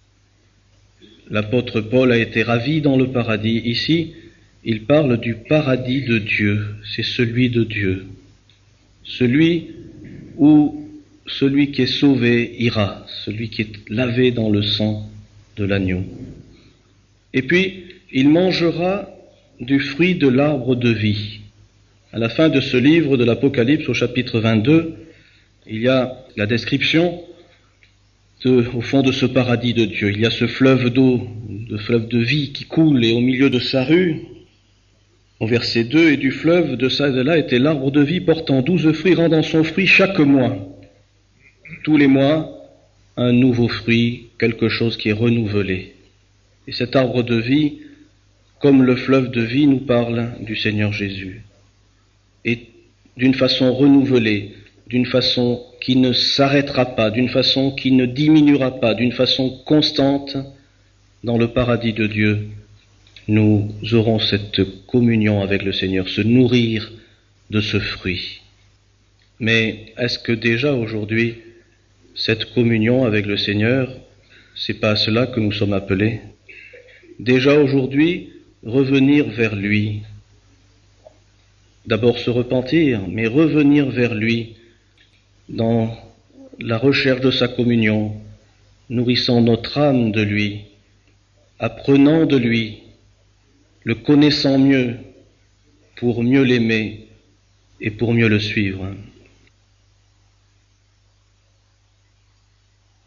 L'apôtre Paul a été ravi dans le paradis. Ici, il parle du paradis de Dieu, c'est celui de Dieu. Celui où celui qui est sauvé ira, celui qui est lavé dans le sang de l'agneau. Et puis, il mangera du fruit de l'arbre de vie. À la fin de ce livre de l'Apocalypse, au chapitre vingt-deux, il y a la description de, au fond de ce paradis de Dieu. Il y a ce fleuve d'eau, ce fleuve de vie qui coule, et au milieu de sa rue, au verset deux, et du fleuve de ça et de là était l'arbre de vie portant douze fruits, rendant son fruit chaque mois. Tous les mois, un nouveau fruit, quelque chose qui est renouvelé. Et cet arbre de vie, comme le fleuve de vie, nous parle du Seigneur Jésus. Et d'une façon renouvelée, d'une façon qui ne s'arrêtera pas, d'une façon qui ne diminuera pas, d'une façon constante, dans le paradis de Dieu, nous aurons cette communion avec le Seigneur, se nourrir de ce fruit. Mais est-ce que déjà aujourd'hui, cette communion avec le Seigneur, c'est pas à cela que nous sommes appelés? Déjà aujourd'hui, revenir vers lui. D'abord se repentir, mais revenir vers lui dans la recherche de sa communion, nourrissant notre âme de lui, apprenant de lui, le connaissant mieux pour mieux l'aimer et pour mieux le suivre.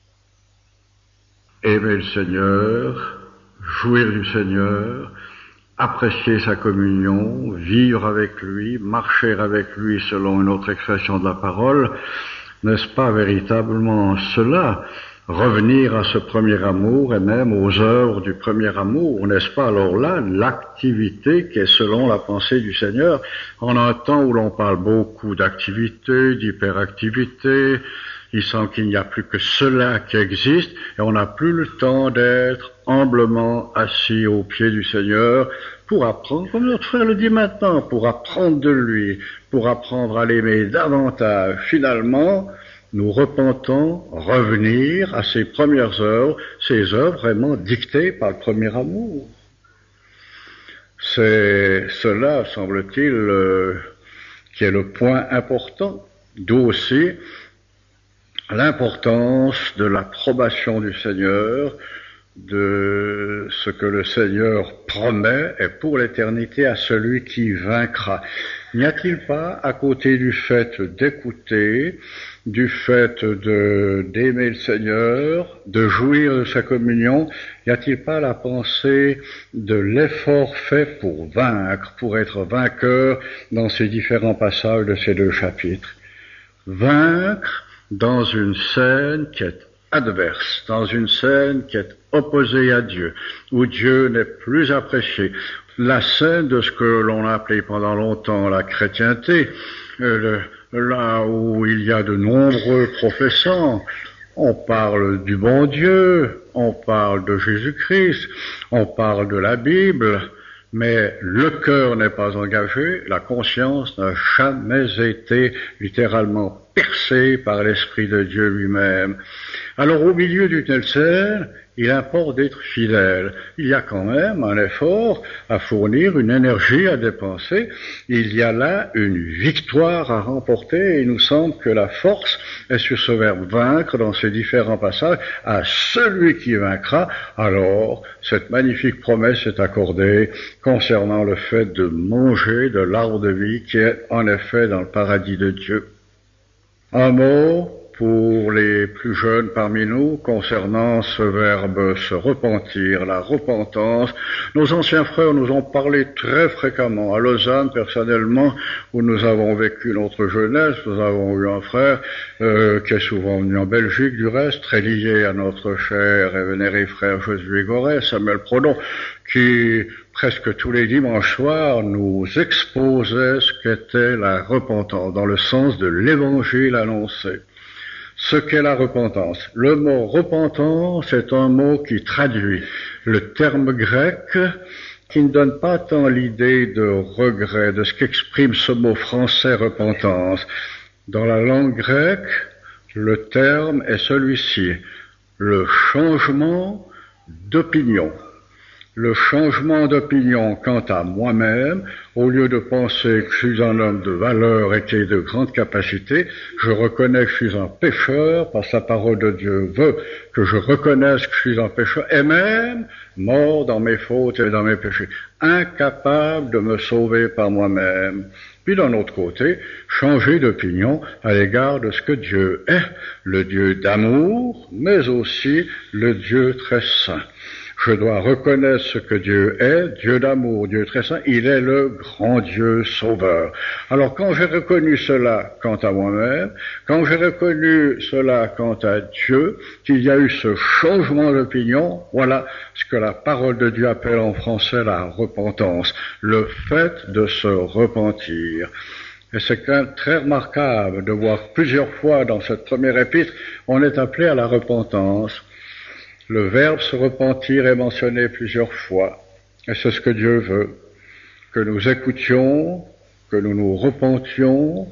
Aimer le Seigneur, jouir du Seigneur, apprécier sa communion, vivre avec lui, marcher avec lui selon une autre expression de la parole, n'est-ce pas véritablement cela, revenir à ce premier amour et même aux œuvres du premier amour, n'est-ce pas alors là l'activité qui est selon la pensée du Seigneur, en un temps où l'on parle beaucoup d'activité, d'hyperactivité, il semble qu'il n'y a plus que cela qui existe et on n'a plus le temps d'être humblement assis aux pieds du Seigneur pour apprendre, comme notre frère le dit maintenant, pour apprendre de lui, pour apprendre à l'aimer davantage. Finalement, nous repentons revenir à ces premières œuvres, ces œuvres vraiment dictées par le premier amour. C'est cela, semble-t-il, euh, qui est le point important, d'où aussi l'importance de l'approbation du Seigneur, de ce que le Seigneur promet et pour l'éternité à celui qui vaincra. N'y a-t-il pas, à côté du fait d'écouter, du fait de d'aimer le Seigneur, de jouir de sa communion, n'y a-t-il pas la pensée de l'effort fait pour vaincre, pour être vainqueur dans ces différents passages de ces deux chapitres? Vaincre dans une scène qui est adverse, dans une scène qui est opposée à Dieu, où Dieu n'est plus apprécié. La scène de ce que l'on a appelé pendant longtemps la chrétienté, euh, le, là où il y a de nombreux professants, on parle du bon Dieu, on parle de Jésus-Christ, on parle de la Bible, mais le cœur n'est pas engagé, la conscience n'a jamais été littéralement percée par l'Esprit de Dieu lui-même. Alors au milieu d'une telle scène, il importe d'être fidèle. Il y a quand même un effort à fournir, une énergie à dépenser. Il y a là une victoire à remporter et il nous semble que la force est sur ce verbe vaincre dans ces différents passages. À celui qui vaincra, alors cette magnifique promesse est accordée concernant le fait de manger de l'arbre de vie qui est en effet dans le paradis de Dieu. Un mot pour les plus jeunes parmi nous concernant ce verbe se repentir, la repentance. Nos anciens frères nous ont parlé très fréquemment. À Lausanne, personnellement, où nous avons vécu notre jeunesse, nous avons eu un frère euh, qui est souvent venu en Belgique, du reste, très lié à notre cher et vénéré frère Josué Goret, Samuel Prodon, qui presque tous les dimanches soirs nous exposait ce qu'était la repentance, dans le sens de l'évangile annoncé. Ce qu'est la repentance. Le mot repentance est un mot qui traduit le terme grec qui ne donne pas tant l'idée de regret, de ce qu'exprime ce mot français repentance. Dans la langue grecque, le terme est celui-ci, le changement d'opinion. Le changement d'opinion quant à moi-même, au lieu de penser que je suis un homme de valeur et qui ai de grandes capacités, je reconnais que je suis un pécheur, parce que la parole de Dieu veut que je reconnaisse que je suis un pécheur, et même mort dans mes fautes et dans mes péchés, incapable de me sauver par moi-même. Puis d'un autre côté, changer d'opinion à l'égard de ce que Dieu est, le Dieu d'amour, mais aussi le Dieu très saint. Je dois reconnaître ce que Dieu est, Dieu d'amour, Dieu très saint, il est le grand Dieu sauveur. Alors quand j'ai reconnu cela quant à moi-même, quand j'ai reconnu cela quant à Dieu, qu'il y a eu ce changement d'opinion, voilà ce que la parole de Dieu appelle en français la repentance, le fait de se repentir. Et c'est quand même très remarquable de voir plusieurs fois dans cette première épître, on est appelé à la repentance. Le verbe se repentir est mentionné plusieurs fois, et c'est ce que Dieu veut, que nous écoutions, que nous nous repentions,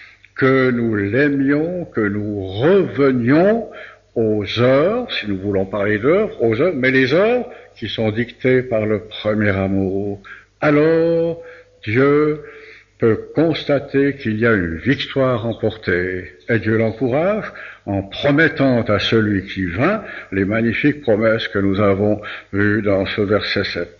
que nous l'aimions, que nous revenions aux œuvres, si nous voulons parler d'œuvres, aux œuvres, mais les œuvres qui sont dictées par le premier amour. Alors, Dieu peut constater qu'il y a une victoire remportée, et Dieu l'encourage en promettant à celui qui vint les magnifiques promesses que nous avons vues dans ce verset sept.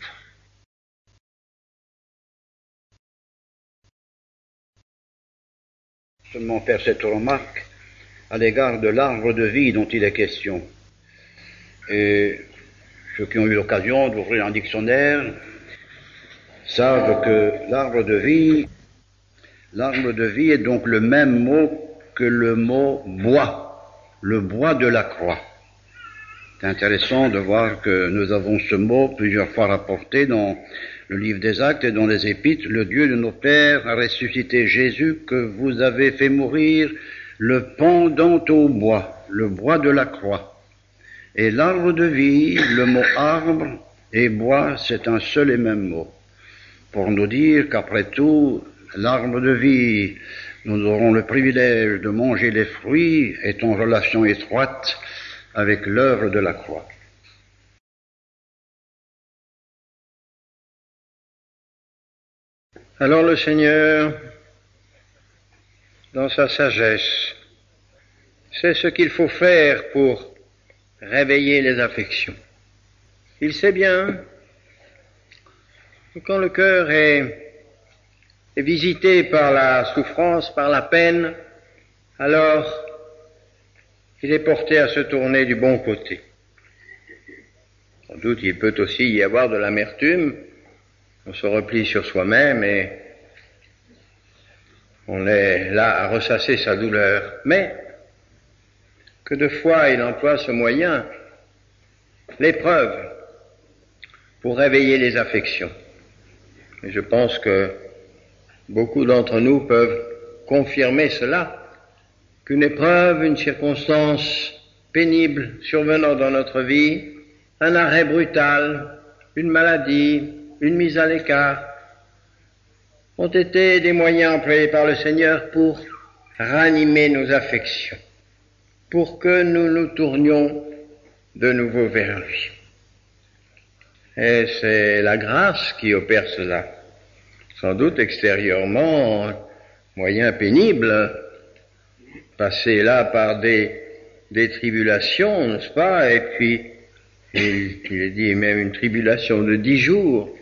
Seulement faire cette remarque à l'égard de l'arbre de vie dont il est question. Et ceux qui ont eu l'occasion d'ouvrir un dictionnaire savent que l'arbre de vie, l'arbre de vie est donc le même mot que le mot bois, le bois de la croix. C'est intéressant de voir que nous avons ce mot plusieurs fois rapporté dans le livre des Actes et dans les Épîtres. Le Dieu de nos pères a ressuscité Jésus que vous avez fait mourir, le pendant au bois, le bois de la croix. Et l'arbre de vie, le mot arbre et bois, c'est un seul et même mot, pour nous dire qu'après tout, l'arbre de vie, nous aurons le privilège de manger les fruits, est en relation étroite avec l'œuvre de la croix. Alors le Seigneur, dans sa sagesse, sait ce qu'il faut faire pour réveiller les affections. Il sait bien que quand le cœur est, est visité par la souffrance, par la peine, alors il est porté à se tourner du bon côté. Sans doute il peut aussi y avoir de l'amertume, on se replie sur soi-même et on est là à ressasser sa douleur. Mais que de fois il emploie ce moyen, l'épreuve, pour réveiller les affections. Et je pense que beaucoup d'entre nous peuvent confirmer cela, qu'une épreuve, une circonstance pénible survenant dans notre vie, un arrêt brutal, une maladie, une mise à l'écart, ont été des moyens employés par le Seigneur pour ranimer nos affections, pour que nous nous tournions de nouveau vers lui. Et c'est la grâce qui opère cela. Sans doute extérieurement, moyen pénible, passer là par des, des tribulations, n'est-ce pas? Et puis, il, il est dit même une tribulation de dix jours.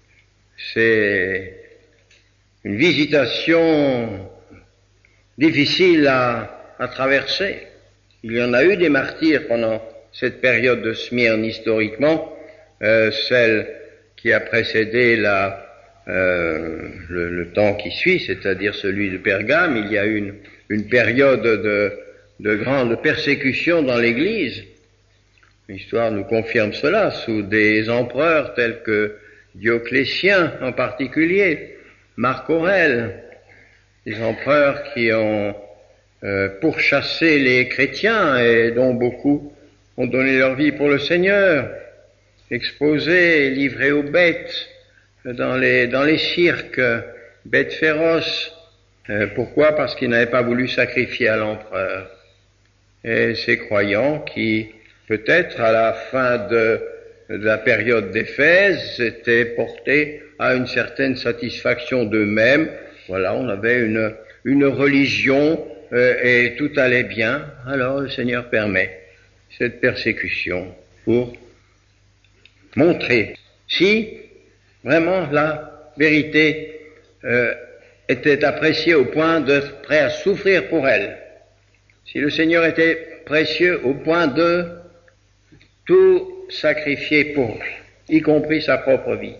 C'est une visitation difficile à, à traverser. Il y en a eu des martyrs pendant cette période de Smyrne historiquement, euh, celle qui a précédé la, euh, le, le temps qui suit, c'est-à-dire celui de Pergame. Il y a eu une, une période de, de grande persécution dans l'Église. L'histoire nous confirme cela, sous des empereurs tels que Dioclétien en particulier, Marc Aurèle, des empereurs qui ont euh, pourchassé les chrétiens et dont beaucoup ont donné leur vie pour le Seigneur, exposés et livrés aux bêtes dans les, dans les cirques, bêtes féroces. Euh, pourquoi? Parce qu'ils n'avaient pas voulu sacrifier à l'empereur. Et ces croyants qui, peut-être à la fin de, de la période d'Éphèse, étaient portés à une certaine satisfaction d'eux-mêmes. Voilà, on avait une, une religion euh, et tout allait bien. Alors le Seigneur permet cette persécution pour montrer si vraiment la vérité euh, était appréciée au point d'être prêt à souffrir pour elle. Si le Seigneur était précieux au point de tout sacrifier pour lui, y compris sa propre vie.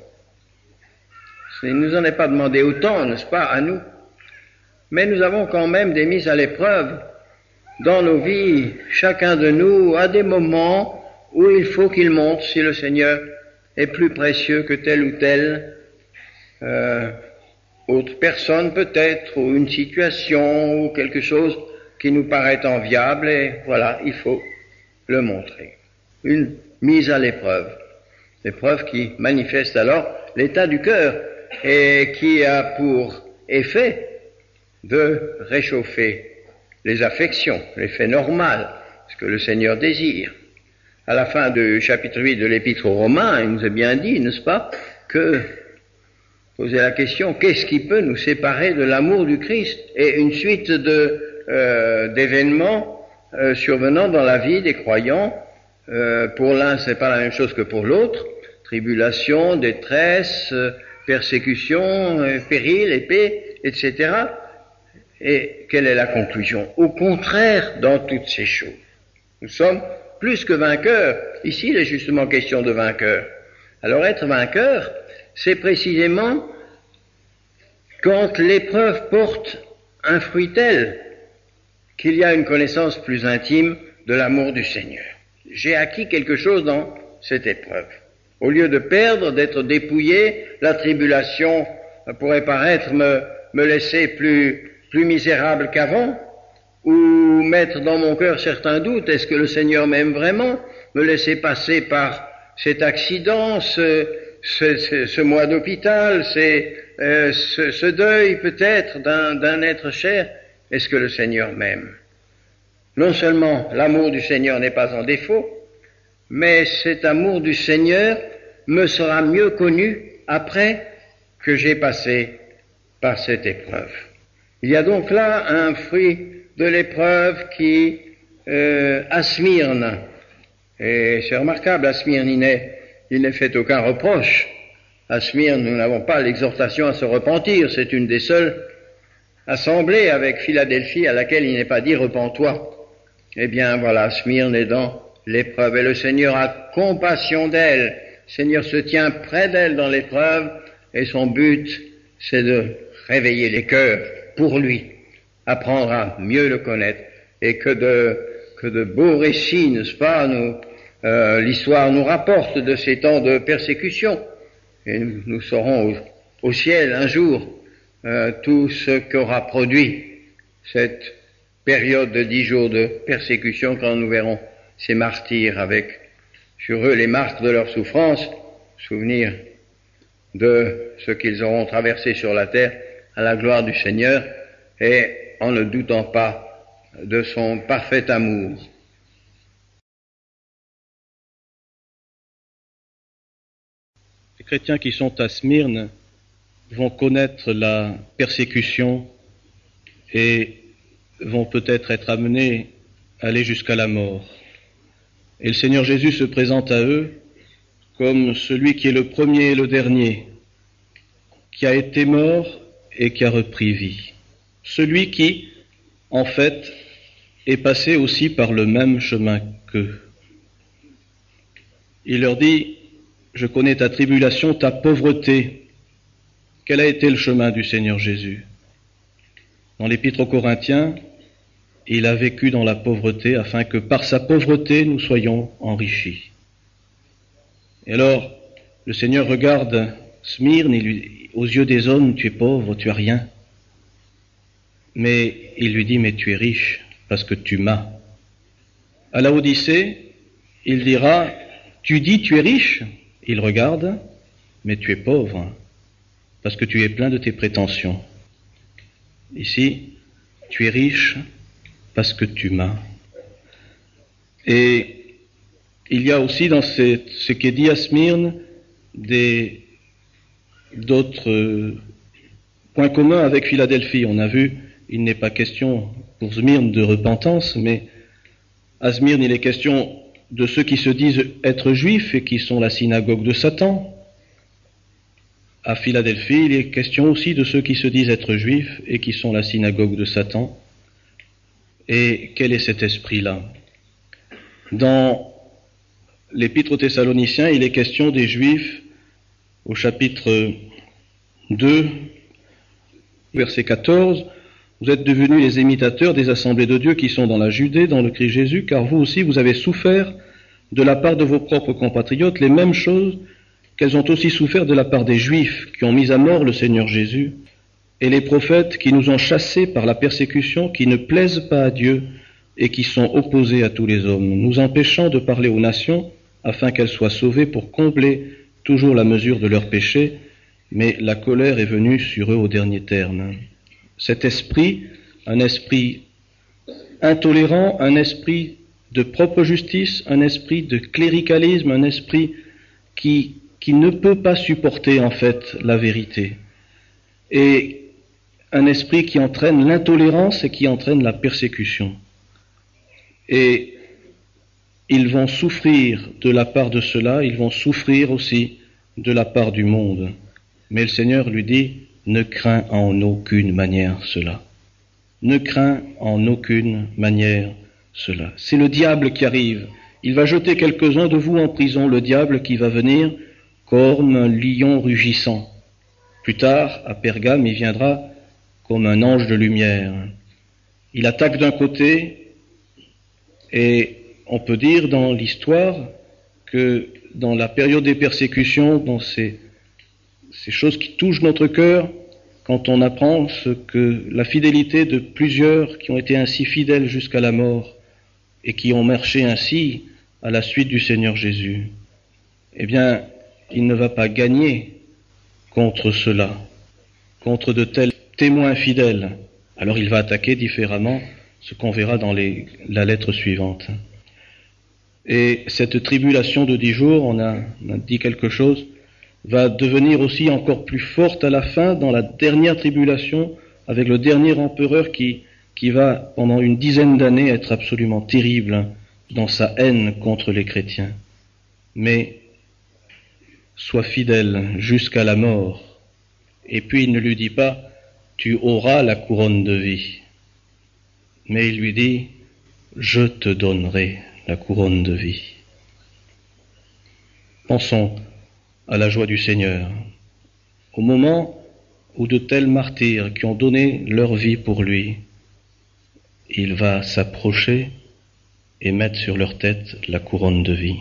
Il ne nous en est pas demandé autant, n'est-ce pas, à nous. Mais nous avons quand même des mises à l'épreuve dans nos vies. Chacun de nous a des moments où il faut qu'il montre si le Seigneur est plus précieux que telle ou telle euh, autre personne peut-être, ou une situation, ou quelque chose qui nous paraît enviable, et voilà, il faut le montrer. Une mise à l'épreuve. L'épreuve qui manifeste alors l'état du cœur et qui a pour effet de réchauffer les affections, l'effet normal, ce que le Seigneur désire. À la fin du chapitre huit de l'Épître aux Romains, il nous est bien dit, n'est-ce pas, que poser la question, qu'est-ce qui peut nous séparer de l'amour du Christ? Et une suite de euh, d'événements euh, survenant dans la vie des croyants. Euh, pour l'un, c'est pas la même chose que pour l'autre. Tribulation, détresse, euh, persécution, euh, péril, épée, et cetera. Et quelle est la conclusion? Au contraire, dans toutes ces choses, nous sommes plus que vainqueurs. Ici, il est justement question de vainqueurs. Alors être vainqueur, c'est précisément quand l'épreuve porte un fruit tel qu'il y a une connaissance plus intime de l'amour du Seigneur. J'ai acquis quelque chose dans cette épreuve. Au lieu de perdre, d'être dépouillé, la tribulation pourrait paraître me, me laisser plus, plus misérable qu'avant, ou mettre dans mon cœur certains doutes. Est-ce que le Seigneur m'aime vraiment? Me laisser passer par cet accident, ce, ce, ce, ce mois d'hôpital, c'est, euh, ce, ce deuil peut-être d'un, d'un être cher. Est-ce que le Seigneur m'aime? Non seulement l'amour du Seigneur n'est pas en défaut, mais cet amour du Seigneur me sera mieux connu après que j'ai passé par cette épreuve. Il y a donc là un fruit de l'épreuve qui, euh, à Smyrne, et c'est remarquable, à Smyrne, il n'est, il n'est fait aucun reproche. À Smyrne, nous n'avons pas l'exhortation à se repentir, c'est une des seules assemblées avec Philadelphie à laquelle il n'est pas dit « repens-toi ». Eh bien voilà, Smyrne est dans l'épreuve et le Seigneur a compassion d'elle. Le Seigneur se tient près d'elle dans l'épreuve et son but, c'est de réveiller les cœurs pour lui, apprendre à mieux le connaître et que de, que de beaux récits, n'est-ce pas, nous, euh, l'histoire nous rapporte de ces temps de persécution et nous, nous saurons au, au ciel un jour euh, tout ce qu'aura produit cette période de dix jours de persécution quand nous verrons ces martyrs avec sur eux les marques de leur souffrance, souvenir de ce qu'ils auront traversé sur la terre à la gloire du Seigneur et en ne doutant pas de son parfait amour. Les chrétiens qui sont à Smyrne vont connaître la persécution et vont peut-être être amenés à aller jusqu'à la mort. Et le Seigneur Jésus se présente à eux comme celui qui est le premier et le dernier, qui a été mort et qui a repris vie. Celui qui, en fait, est passé aussi par le même chemin qu'eux. Il leur dit, je connais ta tribulation, ta pauvreté. Quel a été le chemin du Seigneur Jésus? Dans l'Épître aux Corinthiens, il a vécu dans la pauvreté afin que par sa pauvreté nous soyons enrichis. Et alors, le Seigneur regarde Smyrne, et lui, aux yeux des hommes, tu es pauvre, tu as rien. Mais il lui dit, mais tu es riche parce que tu m'as. À la Odyssée, il dira, tu dis tu es riche. Il regarde, mais tu es pauvre parce que tu es plein de tes prétentions. Ici, tu es riche parce que tu m'as. Et il y a aussi dans ce, ce qui est dit à Smyrne des, d'autres euh, points communs avec Philadelphie. On a vu, il n'est pas question pour Smyrne de repentance, mais à Smyrne il est question de ceux qui se disent être juifs et qui sont la synagogue de Satan. À Philadelphie, il est question aussi de ceux qui se disent être juifs et qui sont la synagogue de Satan. Et quel est cet esprit-là? Dans l'Épître aux Thessaloniciens, il est question des Juifs au chapitre deux, verset quatorze. Vous êtes devenus les imitateurs des assemblées de Dieu qui sont dans la Judée, dans le Christ Jésus, car vous aussi vous avez souffert de la part de vos propres compatriotes les mêmes choses qu'elles ont aussi souffert de la part des Juifs qui ont mis à mort le Seigneur Jésus, et les prophètes qui nous ont chassés par la persécution, qui ne plaisent pas à Dieu et qui sont opposés à tous les hommes, nous empêchant de parler aux nations afin qu'elles soient sauvées pour combler toujours la mesure de leurs péchés, mais la colère est venue sur eux au dernier terme. Cet esprit, un esprit intolérant, un esprit de propre justice, un esprit de cléricalisme, un esprit qui, qui ne peut pas supporter en fait la vérité, et un esprit qui entraîne l'intolérance et qui entraîne la persécution. Et ils vont souffrir de la part de cela, ils vont souffrir aussi de la part du monde. Mais le Seigneur lui dit, ne crains en aucune manière cela. Ne crains en aucune manière cela. C'est le diable qui arrive. Il va jeter quelques-uns de vous en prison, le diable qui va venir comme un lion rugissant. Plus tard, à Pergame, il viendra comme un ange de lumière. Il attaque d'un côté, et on peut dire dans l'histoire que dans la période des persécutions, dans ces, ces choses qui touchent notre cœur, quand on apprend ce que la fidélité de plusieurs qui ont été ainsi fidèles jusqu'à la mort et qui ont marché ainsi à la suite du Seigneur Jésus, eh bien, il ne va pas gagner contre cela, contre de tels témoins fidèles. Alors il va attaquer différemment, ce qu'on verra dans les, la lettre suivante. Et cette tribulation de dix jours, on a, on a dit quelque chose, va devenir aussi encore plus forte à la fin, dans la dernière tribulation, avec le dernier empereur qui, qui va, pendant une dizaine d'années, être absolument terrible dans sa haine contre les chrétiens. Mais sois fidèle jusqu'à la mort. Et puis il ne lui dit pas, tu auras la couronne de vie. Mais il lui dit, je te donnerai la couronne de vie. Pensons à la joie du Seigneur, au moment où de tels martyrs qui ont donné leur vie pour lui, il va s'approcher et mettre sur leur tête la couronne de vie.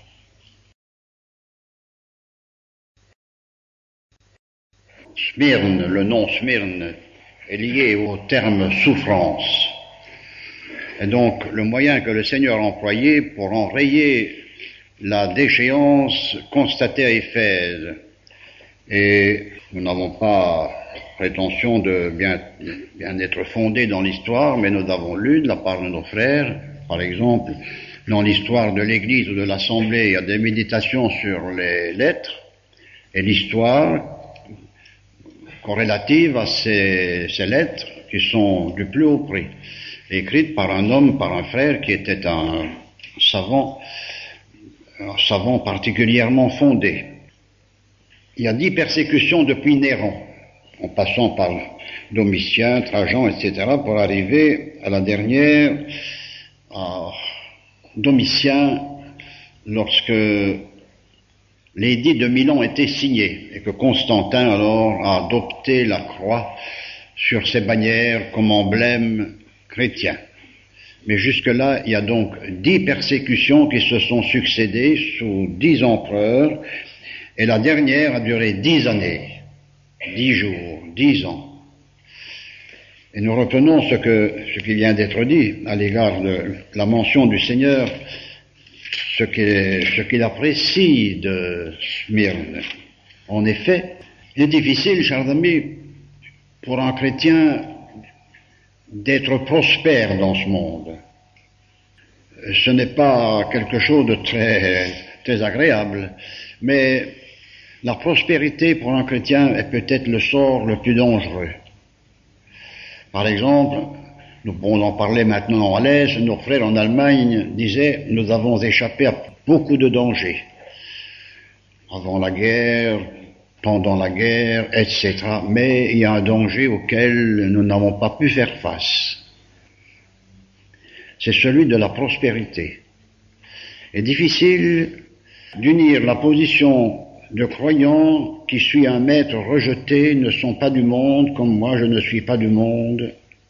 Smyrne, le nom Smyrne, est lié au terme souffrance. Et donc, le moyen que le Seigneur a employé pour enrayer la déchéance constatée à Éphèse. Et nous n'avons pas prétention de bien, bien être fondés dans l'histoire, mais nous avons lu de la part de nos frères, par exemple, dans l'histoire de l'Église ou de l'Assemblée, il y a des méditations sur les lettres, et l'histoire corrélative à ces, ces lettres qui sont du plus haut prix, écrites par un homme, par un frère qui était un savant, un savant particulièrement fondé. Il y a dix persécutions depuis Néron, en passant par Domitien, Trajan, et cetera, pour arriver à la dernière, à Domitien, lorsque l'édit de Milan était signé, et que Constantin alors a adopté la croix sur ses bannières comme emblème chrétien. Mais jusque-là, il y a donc dix persécutions qui se sont succédées sous dix empereurs, et la dernière a duré dix années, dix jours, dix ans. Et nous retenons ce que, ce qui vient d'être dit à l'égard de la mention du Seigneur, ce qu'il, ce qu'il apprécie de Smyrne. En effet, il est difficile, chers amis, pour un chrétien d'être prospère dans ce monde. Ce n'est pas quelque chose de très, très agréable, mais la prospérité pour un chrétien est peut-être le sort le plus dangereux. Par exemple, nous pouvons en parler maintenant à l'aise, nos frères en Allemagne disaient « Nous avons échappé à beaucoup de dangers. Avant la guerre, pendant la guerre, et cetera. Mais il y a un danger auquel nous n'avons pas pu faire face. C'est celui de la prospérité. Il est difficile d'unir la position de croyants qui suit un maître rejeté, ne sont pas du monde, comme moi je ne suis pas du monde,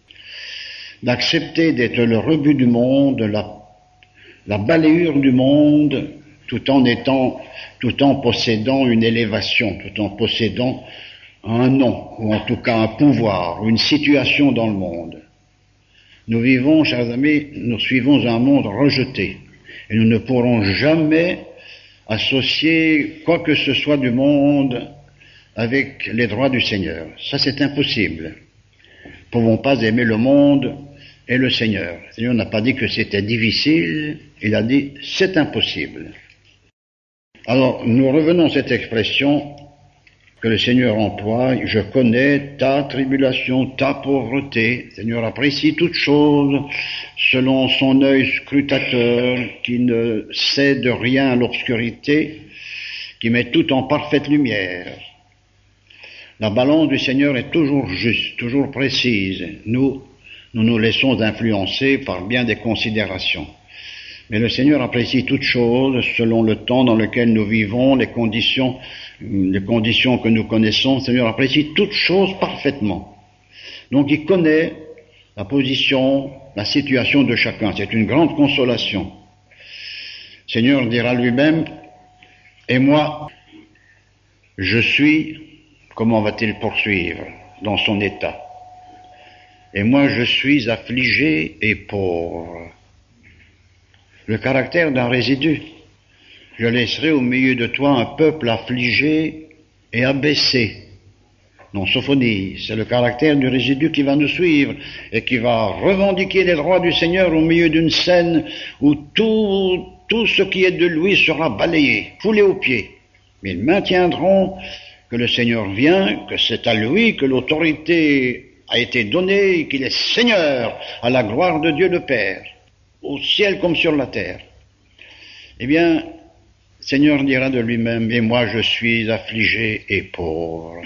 d'accepter d'être le rebut du monde, la, la balayure du monde, tout en étant, tout en possédant une élévation, tout en possédant un nom, ou en tout cas un pouvoir, une situation dans le monde. Nous vivons, chers amis, nous suivons un monde rejeté, et nous ne pourrons jamais associer quoi que ce soit du monde avec les droits du Seigneur. Ça, c'est impossible. Nous ne pouvons pas aimer le monde et le Seigneur. Le Seigneur n'a pas dit que c'était difficile, il a dit c'est impossible. Alors, nous revenons à cette expression que le Seigneur emploie, je connais ta tribulation, ta pauvreté. Le Seigneur apprécie toutes choses selon son œil scrutateur, qui ne sait de rien à l'obscurité, qui met tout en parfaite lumière. La balance du Seigneur est toujours juste, toujours précise. Nous, nous nous laissons influencer par bien des considérations. Mais le Seigneur apprécie toutes choses selon le temps dans lequel nous vivons, les conditions, les conditions que nous connaissons. Le Seigneur apprécie toutes choses parfaitement. Donc il connaît la position, la situation de chacun. C'est une grande consolation. Le Seigneur dira lui-même, et moi, je suis, comment va-t-il poursuivre dans son état? Et moi, je suis affligé et pauvre. Le caractère d'un résidu. Je laisserai au milieu de toi un peuple affligé et abaissé. Non, Sophonie, c'est le caractère du résidu qui va nous suivre et qui va revendiquer les droits du Seigneur au milieu d'une scène où tout, tout ce qui est de lui sera balayé, foulé aux pieds. Mais ils maintiendront que le Seigneur vient, que c'est à lui que l'autorité a été donnée, qu'il est Seigneur à la gloire de Dieu le Père, au ciel comme sur la terre. Eh bien, le Seigneur dira de lui-même, et moi je suis affligé et pauvre.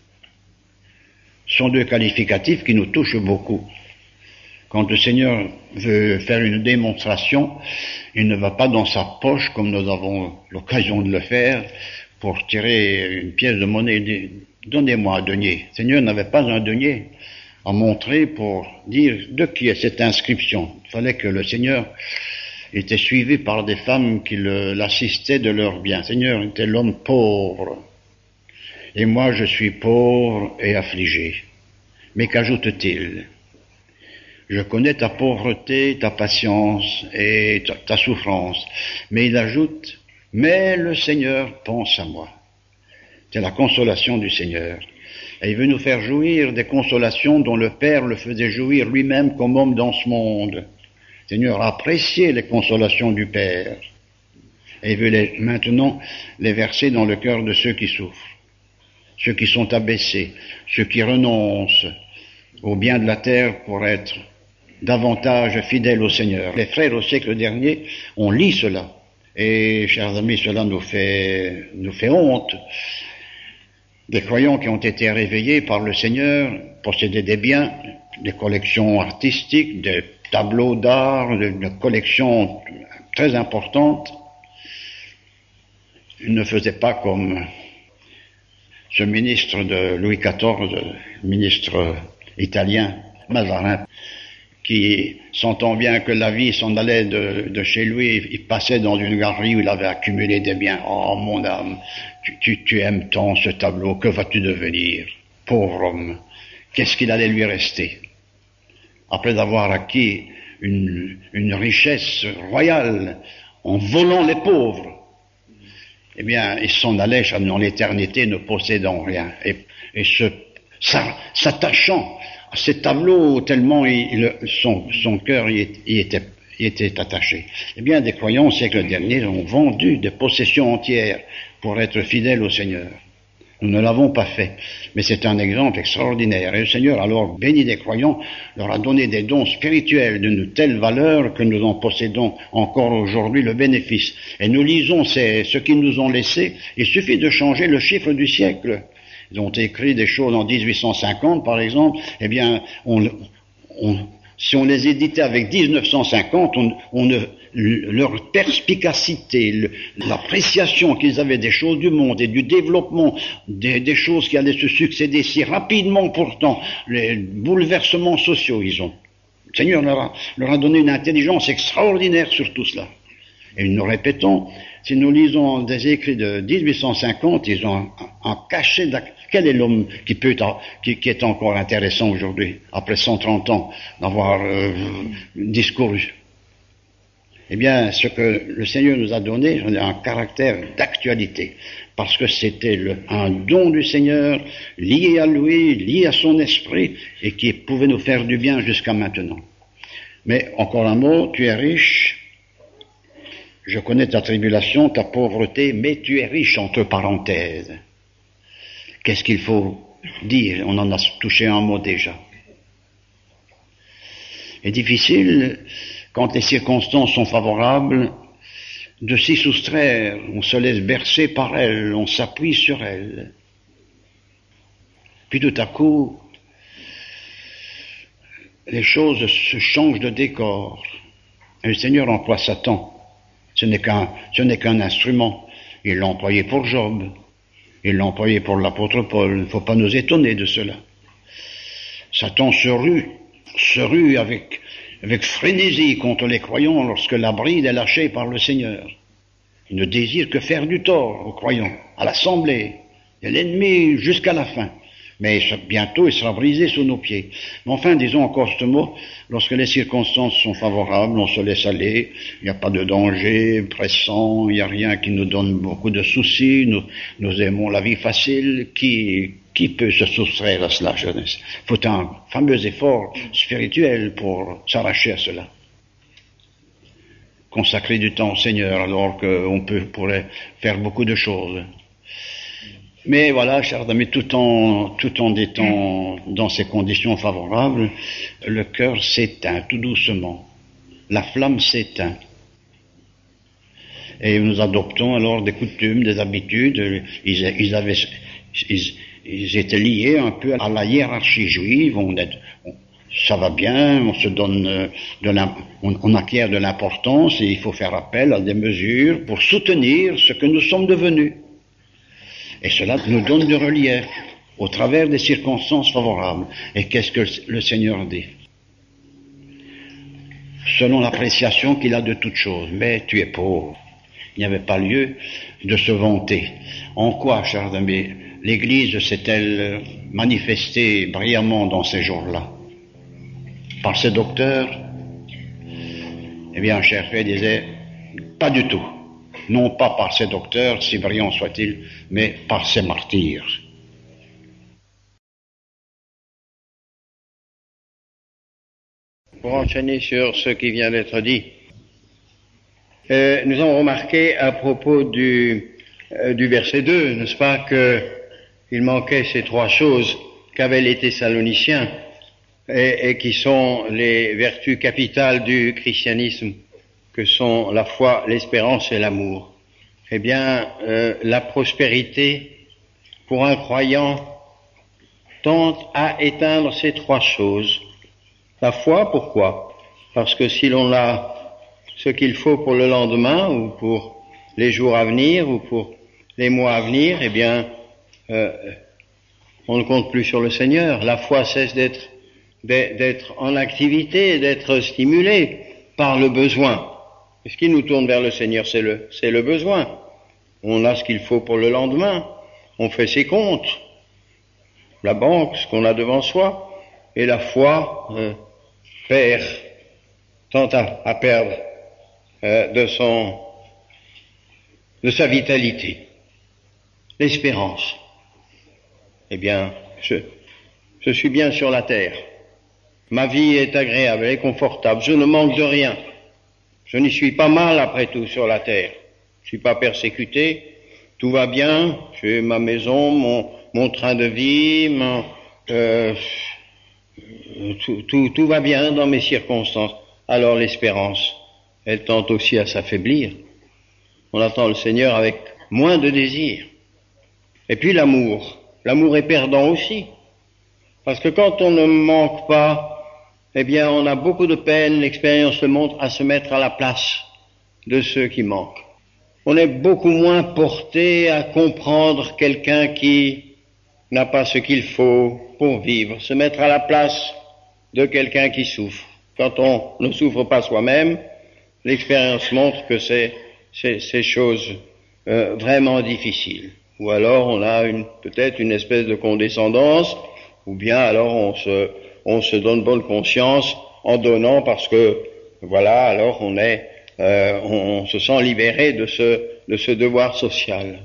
Ce sont deux qualificatifs qui nous touchent beaucoup. Quand le Seigneur veut faire une démonstration, il ne va pas dans sa poche, comme nous avons l'occasion de le faire, pour tirer une pièce de monnaie et dire « Donnez-moi un denier ». Le Seigneur n'avait pas un denier à montrer pour dire de qui est cette inscription. Il fallait que le Seigneur était suivi par des femmes qui l'assistaient de leurs biens. Le Seigneur était l'homme pauvre. Et moi je suis pauvre et affligé. Mais qu'ajoute-t-il? Je connais ta pauvreté, ta patience et ta, ta souffrance. Mais il ajoute, mais le Seigneur pense à moi. C'est la consolation du Seigneur. Et il veut nous faire jouir des consolations dont le Père le faisait jouir lui-même comme homme dans ce monde. Le Seigneur a apprécié les consolations du Père. Et il veut les, maintenant les verser dans le cœur de ceux qui souffrent, ceux qui sont abaissés, ceux qui renoncent au bien de la terre pour être davantage fidèles au Seigneur. Les frères au siècle dernier ont lu cela. Et, chers amis, cela nous fait, nous fait honte. Des croyants qui ont été réveillés par le Seigneur, possédaient des biens, des collections artistiques, des tableaux d'art, des, des collections très importantes. Ils ne faisaient pas comme ce ministre de Louis quatorze, ministre italien, Mazarin, qui, sentant bien que la vie s'en allait de, de chez lui, il passait dans une galerie où il avait accumulé des biens. Oh, mon âme, tu, tu, tu aimes tant ce tableau, que vas-tu devenir? Pauvre homme, qu'est-ce qu'il allait lui rester? Après avoir acquis une, une richesse royale en volant les pauvres, eh bien, il s'en allait dans l'éternité ne possédant rien. Et, et se, s'attachant à ces tableaux tellement il, son, son cœur y, y, était, y était attaché. Eh bien, des croyants au siècle dernier ont vendu des possessions entières pour être fidèles au Seigneur. Nous ne l'avons pas fait, mais c'est un exemple extraordinaire. Et le Seigneur, alors béni des croyants, leur a donné des dons spirituels d'une telle valeur que nous en possédons encore aujourd'hui le bénéfice. Et nous lisons ces, ce qu'ils nous ont laissé. Il suffit de changer le chiffre du siècle. Ils ont écrit des choses en dix-huit cent cinquante, par exemple. Eh bien, on, on, si on les éditait avec dix-neuf cent cinquante, on, on ne, leur perspicacité, l'appréciation qu'ils avaient des choses du monde et du développement, des, des choses qui allaient se succéder si rapidement pourtant, les bouleversements sociaux, ils ont. Le Seigneur leur a, leur a donné une intelligence extraordinaire sur tout cela. Et nous répétons, si nous lisons des écrits de dix-huit cent cinquante, ils ont un, un cachet. Quel est l'homme qui peut, qui, qui est encore intéressant aujourd'hui, après cent trente ans d'avoir euh, discouru? Eh bien, ce que le Seigneur nous a donné, c'est un caractère d'actualité, parce que c'était le, un don du Seigneur, lié à lui, lié à son esprit, et qui pouvait nous faire du bien jusqu'à maintenant. Mais, encore un mot, tu es riche, je connais ta tribulation, ta pauvreté, mais tu es riche, entre parenthèses. Qu'est-ce qu'il faut dire? On en a touché un mot déjà. C'est difficile, quand les circonstances sont favorables, de s'y soustraire. On se laisse bercer par elles, on s'appuie sur elles. Puis tout à coup, les choses se changent de décor. Et le Seigneur emploie Satan Ce n'est qu'un, ce n'est qu'un instrument. Il l'a employé pour Job. Il l'a employé pour l'apôtre Paul. Il ne faut pas nous étonner de cela. Satan se rue, se rue avec, avec frénésie contre les croyants lorsque la bride est lâchée par le Seigneur. Il ne désire que faire du tort aux croyants, à l'assemblée, et l'ennemi jusqu'à la fin. Mais bientôt il sera brisé sous nos pieds. Mais enfin, disons encore ce mot, lorsque les circonstances sont favorables, on se laisse aller, il n'y a pas de danger pressant, il n'y a rien qui nous donne beaucoup de soucis, nous, nous aimons la vie facile, qui, qui peut se soustraire à cela, jeunesse? Il faut un fameux effort spirituel pour s'arracher à cela. Consacrer du temps au Seigneur, alors qu'on peut, pourrait faire beaucoup de choses. Mais voilà, chers amis, tout en, tout en étant dans ces conditions favorables, le cœur s'éteint tout doucement. La flamme s'éteint. Et nous adoptons alors des coutumes, des habitudes. Ils, ils avaient, ils, ils étaient liés un peu à la hiérarchie juive. On est, on, ça va bien, on se donne de l'im, on, on acquiert de l'importance et il faut faire appel à des mesures pour soutenir ce que nous sommes devenus. Et cela nous donne du relief au travers des circonstances favorables. Et qu'est-ce que le Seigneur dit? Selon l'appréciation qu'il a de toutes choses. Mais tu es pauvre. Il n'y avait pas lieu de se vanter. En quoi, chers amis, l'Église s'est-elle manifestée brillamment dans ces jours-là? Par ses docteurs? Eh bien, cher frère disait, pas du tout. Non pas par ses docteurs, si brillants soient-ils, mais par ses martyrs. Pour enchaîner sur ce qui vient d'être dit, euh, nous avons remarqué à propos du, euh, du verset deux, n'est-ce pas, qu'il manquait ces trois choses qu'avaient les Thessaloniciens et, et qui sont les vertus capitales du christianisme, que sont la foi, l'espérance et l'amour. Eh bien, euh, la prospérité, pour un croyant, tente à éteindre ces trois choses. La foi, pourquoi? Parce que si l'on a ce qu'il faut pour le lendemain, ou pour les jours à venir, ou pour les mois à venir, eh bien, euh, on ne compte plus sur le Seigneur. La foi cesse d'être, d'être en activité, d'être stimulée par le besoin. Et ce qui nous tourne vers le Seigneur, c'est le, c'est le besoin. On a ce qu'il faut pour le lendemain. On fait ses comptes. La banque, ce qu'on a devant soi. Et la foi euh, perd, tente à, à perdre euh, de son, de sa vitalité. L'espérance. Eh bien, je, je suis bien sur la terre. Ma vie est agréable, elle est confortable. Je ne manque de rien. Je n'y suis pas mal après tout sur la terre. Je suis pas persécuté. Tout va bien. J'ai ma maison, mon, mon train de vie, mon, euh, tout, tout, tout va bien dans mes circonstances. Alors l'espérance, elle tente aussi à s'affaiblir. On attend le Seigneur avec moins de désir. Et puis l'amour. L'amour est perdant aussi. Parce que quand on ne manque pas, eh bien, on a beaucoup de peine, l'expérience le montre, à se mettre à la place de ceux qui manquent. On est beaucoup moins porté à comprendre quelqu'un qui n'a pas ce qu'il faut pour vivre, se mettre à la place de quelqu'un qui souffre. Quand on ne souffre pas soi-même, l'expérience montre que c'est, c'est, c'est chose euh, vraiment difficile. Ou alors on a une, peut-être une espèce de condescendance, ou bien alors on se on se donne bonne conscience en donnant parce que, voilà, alors on est, euh, on, on se sent libéré de ce, de ce devoir social.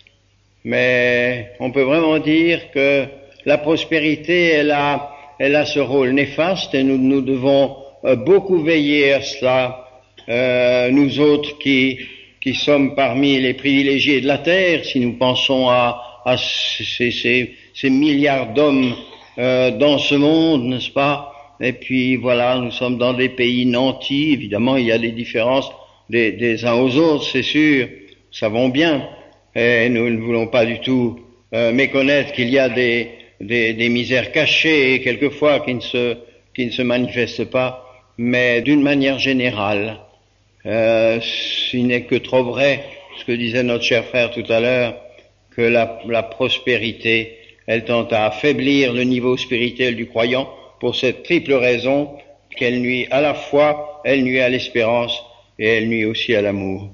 Mais on peut vraiment dire que la prospérité, elle a, elle a ce rôle néfaste et nous, nous devons euh, beaucoup veiller à cela, euh, nous autres qui, qui sommes parmi les privilégiés de la terre, si nous pensons à, à ces, ces, ces milliards d'hommes Euh, dans ce monde, n'est-ce pas? Et puis voilà, nous sommes dans des pays nantis, évidemment il y a des différences des, des uns aux autres, c'est sûr, nous savons bien, et nous ne voulons pas du tout euh, méconnaître qu'il y a des, des, des misères cachées, quelquefois qui ne se, qui ne se manifestent pas, mais d'une manière générale, Euh, il n'est que trop vrai, ce que disait notre cher frère tout à l'heure, que la, la prospérité, elle tend à affaiblir le niveau spirituel du croyant pour cette triple raison qu'elle nuit à la foi, elle nuit à l'espérance et elle nuit aussi à l'amour.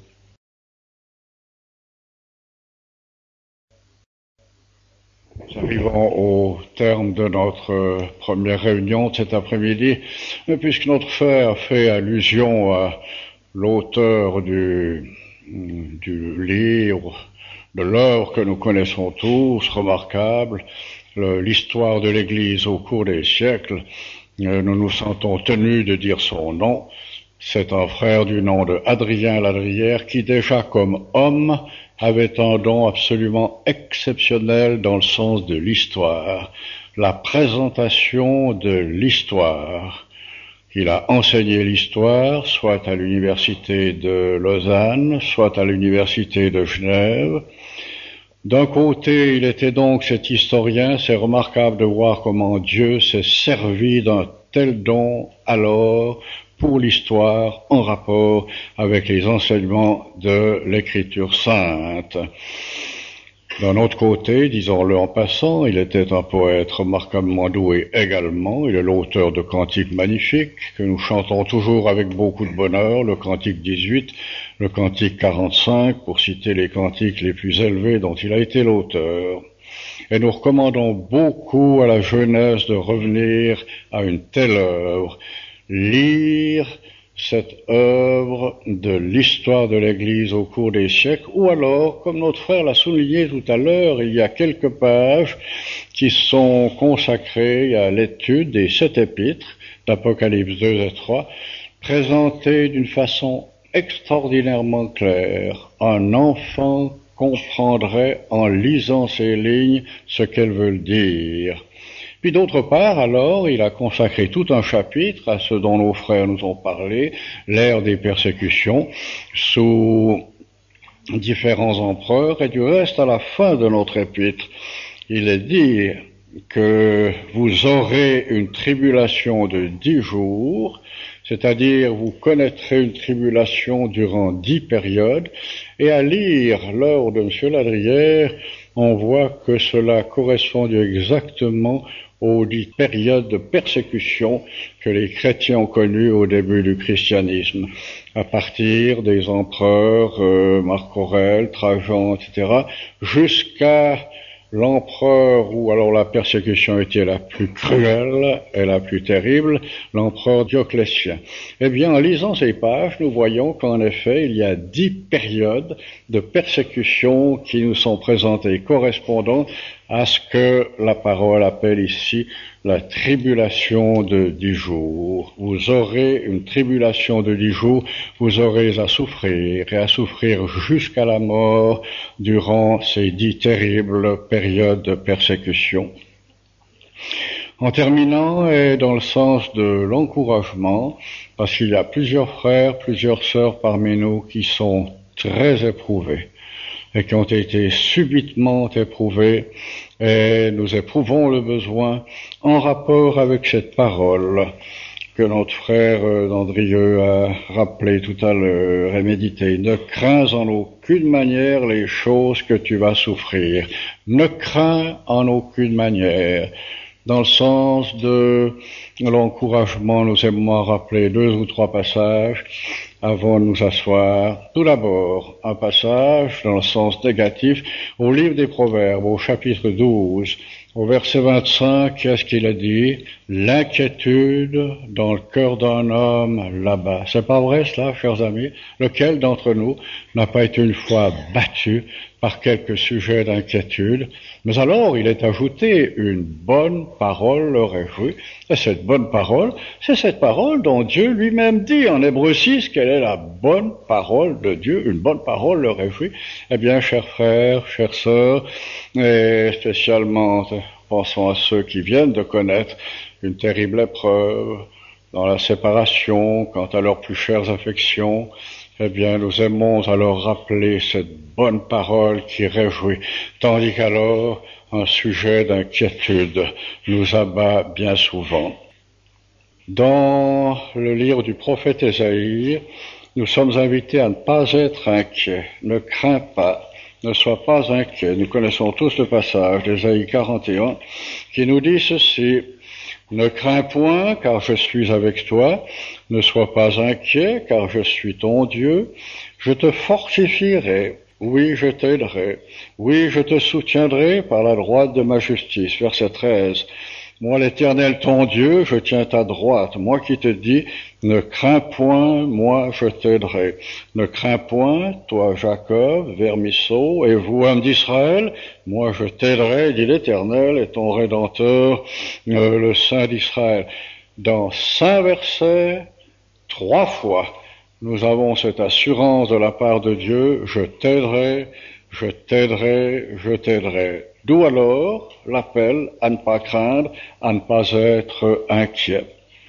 Nous arrivons au terme de notre première réunion de cet après-midi, mais puisque notre frère a fait allusion à l'auteur du, du livre, de l'œuvre que nous connaissons tous, remarquable, le, l'histoire de l'Église au cours des siècles, nous nous sentons tenus de dire son nom. C'est un frère du nom de Adrien Ladrière qui déjà comme homme avait un don absolument exceptionnel dans le sens de l'histoire, la présentation de l'histoire. Il a enseigné l'histoire, soit à l'université de Lausanne, soit à l'université de Genève. D'un côté, il était donc cet historien, c'est remarquable de voir comment Dieu s'est servi d'un tel don alors pour l'histoire en rapport avec les enseignements de l'Écriture sainte. D'un autre côté, disons-le en passant, il était un poète remarquablement doué également. Il est l'auteur de cantiques magnifiques que nous chantons toujours avec beaucoup de bonheur, le cantique dix-huit, le cantique quarante-cinq, pour citer les cantiques les plus élevés dont il a été l'auteur. Et nous recommandons beaucoup à la jeunesse de revenir à une telle œuvre, lire cette œuvre de l'histoire de l'Église au cours des siècles, ou alors, comme notre frère l'a souligné tout à l'heure, il y a quelques pages qui sont consacrées à l'étude des sept épîtres d'Apocalypse deux et trois, présentées d'une façon extraordinairement claire. Un enfant comprendrait en lisant ces lignes ce qu'elles veulent dire. Puis d'autre part, alors, il a consacré tout un chapitre à ce dont nos frères nous ont parlé, l'ère des persécutions, sous différents empereurs, et du reste, à la fin de notre épître, il est dit que vous aurez une tribulation de dix jours, c'est-à-dire vous connaîtrez une tribulation durant dix périodes, et à lire l'œuvre de M. Ladrière, on voit que cela correspond exactement aux dix périodes de persécution que les chrétiens ont connues au début du christianisme, à partir des empereurs euh, Marc Aurèle, Trajan, et cetera, jusqu'à l'empereur où alors la persécution était la plus cruelle et la plus terrible, l'empereur Dioclétien. Eh bien, en lisant ces pages, nous voyons qu'en effet, il y a dix périodes de persécution qui nous sont présentées, correspondant à ce que la parole appelle ici la tribulation de dix jours. Vous aurez une tribulation de dix jours, vous aurez à souffrir, et à souffrir jusqu'à la mort durant ces dix terribles périodes de persécution. En terminant, et dans le sens de l'encouragement, parce qu'il y a plusieurs frères, plusieurs sœurs parmi nous qui sont très éprouvés, et qui ont été subitement éprouvés, et nous éprouvons le besoin en rapport avec cette parole que notre frère d'Andrieux a rappelé tout à l'heure et médité. Ne crains en aucune manière les choses que tu vas souffrir. Ne crains en aucune manière. Dans le sens de l'encouragement, nous aimons rappeler deux ou trois passages avant de nous asseoir. Tout d'abord, un passage dans le sens négatif au livre des Proverbes, au chapitre douze, au verset vingt-cinq, qu'est-ce qu'il a dit? L'inquiétude dans le cœur d'un homme là-bas. C'est pas vrai cela, chers amis? Lequel d'entre nous n'a pas été une fois battu par quelques sujets d'inquiétude? Mais alors, il est ajouté une bonne parole le réjouit. Et cette bonne parole, c'est cette parole dont Dieu lui-même dit en Hébreux six quelle est la bonne parole de Dieu, une bonne parole le réjouit. Eh bien, chers frères, chères sœurs, et spécialement pensons à ceux qui viennent de connaître une terrible épreuve dans la séparation, quant à leurs plus chères affections, eh bien, nous aimons alors rappeler cette bonne parole qui réjouit, tandis qu'alors un sujet d'inquiétude nous abat bien souvent. Dans le livre du prophète Ésaïe, nous sommes invités à ne pas être inquiets. Ne crains pas, ne sois pas inquiet. Nous connaissons tous le passage d'Ésaïe quarante et un qui nous dit ceci. Ne crains point, car je suis avec toi. Ne sois pas inquiet, car je suis ton Dieu. Je te fortifierai. Oui, je t'aiderai. Oui, je te soutiendrai par la droite de ma justice. Verset treize. Moi, l'Éternel, ton Dieu, je tiens ta droite. Moi qui te dis, ne crains point, moi je t'aiderai. Ne crains point, toi Jacob, vermisseau, et vous, homme d'Israël, moi je t'aiderai, dit l'Éternel, et ton Rédempteur, euh, le Saint d'Israël. Dans cinq versets, trois fois, nous avons cette assurance de la part de Dieu, je t'aiderai, je t'aiderai, je t'aiderai. D'où alors l'appel à ne pas craindre, à ne pas être inquiet.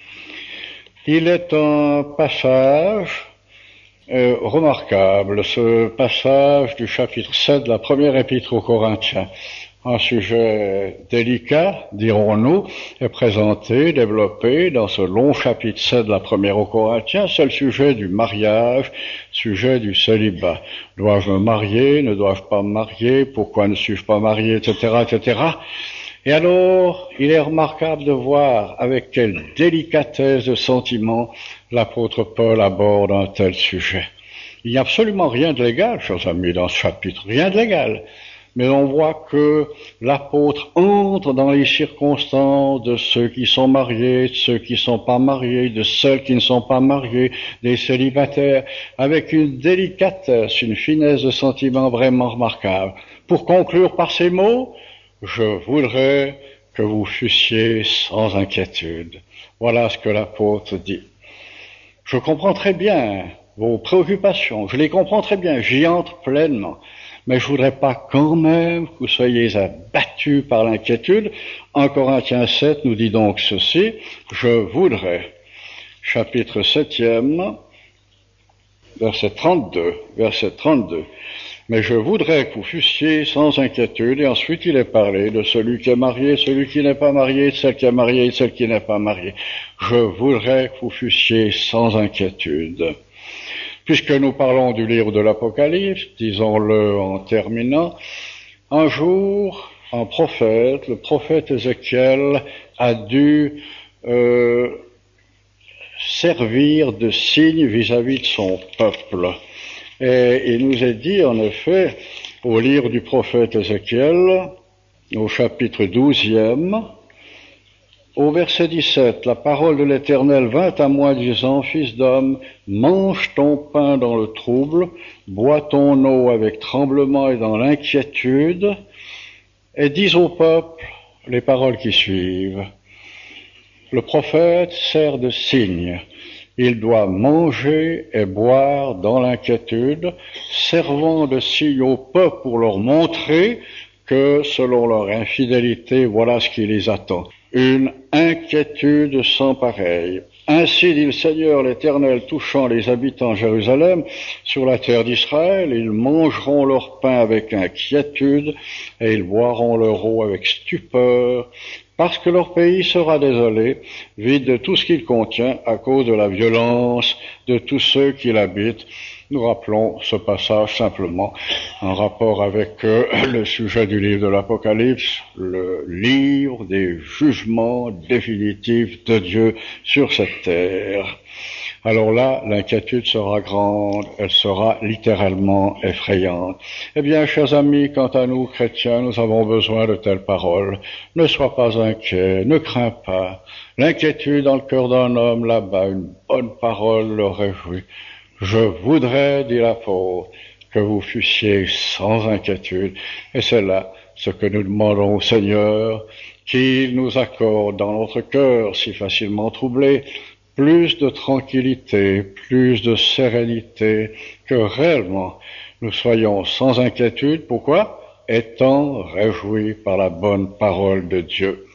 Il est un passage euh, remarquable, ce passage du chapitre sept de la première épître aux Corinthiens. Un sujet délicat, dirons-nous, est présenté, développé dans ce long chapitre sept de la première aux Corinthiens. C'est le sujet du mariage, sujet du célibat. Dois-je me marier? Ne dois-je pas me marier? Pourquoi ne suis-je pas marié? Etc., et cetera. Et alors, il est remarquable de voir avec quelle délicatesse de sentiment l'apôtre Paul aborde un tel sujet. Il n'y a absolument rien de légal, chers amis, dans ce chapitre. Rien de légal. Mais on voit que l'apôtre entre dans les circonstances de ceux qui sont mariés, de ceux qui ne sont pas mariés, de celles qui ne sont pas mariés, des célibataires, avec une délicatesse, une finesse de sentiment vraiment remarquable. Pour conclure par ces mots, je voudrais que vous fussiez sans inquiétude. Voilà ce que l'apôtre dit. Je comprends très bien vos préoccupations, je les comprends très bien, j'y entre pleinement. Mais je voudrais pas quand même que vous soyez abattus par l'inquiétude. En Corinthiens sept nous dit donc ceci, je voudrais, chapitre septième, verset trente-deux, verset trente-deux, mais je voudrais que vous fussiez sans inquiétude, et ensuite il est parlé de celui qui est marié, celui qui n'est pas marié, de celle qui est mariée, de celle qui n'est pas mariée. Je voudrais que vous fussiez sans inquiétude. Puisque nous parlons du livre de l'Apocalypse, disons-le en terminant, un jour, un prophète, le prophète Ézéchiel, a dû euh, servir de signe vis-à-vis de son peuple. Et il nous est dit, en effet, au livre du prophète Ézéchiel, au chapitre douzième, au verset dix-sept, la parole de l'Éternel vint à moi disant, Fils d'homme, mange ton pain dans le trouble, bois ton eau avec tremblement et dans l'inquiétude, et dis au peuple les paroles qui suivent. Le prophète sert de signe. Il doit manger et boire dans l'inquiétude, servant de signe au peuple pour leur montrer que, selon leur infidélité, voilà ce qui les attend. Une inquiétude sans pareille. Ainsi dit le Seigneur l'Éternel touchant les habitants de Jérusalem, sur la terre d'Israël, ils mangeront leur pain avec inquiétude, et ils boiront leur eau avec stupeur, parce que leur pays sera désolé, vide de tout ce qu'il contient, à cause de la violence de tous ceux qui l'habitent. Nous rappelons ce passage simplement en rapport avec euh, le sujet du livre de l'Apocalypse, le livre des jugements définitifs de Dieu sur cette terre. Alors là, l'inquiétude sera grande, elle sera littéralement effrayante. Eh bien, chers amis, quant à nous, chrétiens, nous avons besoin de telles paroles. Ne sois pas inquiet, ne crains pas. L'inquiétude dans le cœur d'un homme, là-bas, une bonne parole le réjouit. Je voudrais, dit l'apôtre, que vous fussiez sans inquiétude. Et c'est là ce que nous demandons au Seigneur, qu'il nous accorde dans notre cœur si facilement troublé, plus de tranquillité, plus de sérénité, que réellement nous soyons sans inquiétude. Pourquoi? Étant réjouis par la bonne parole de Dieu.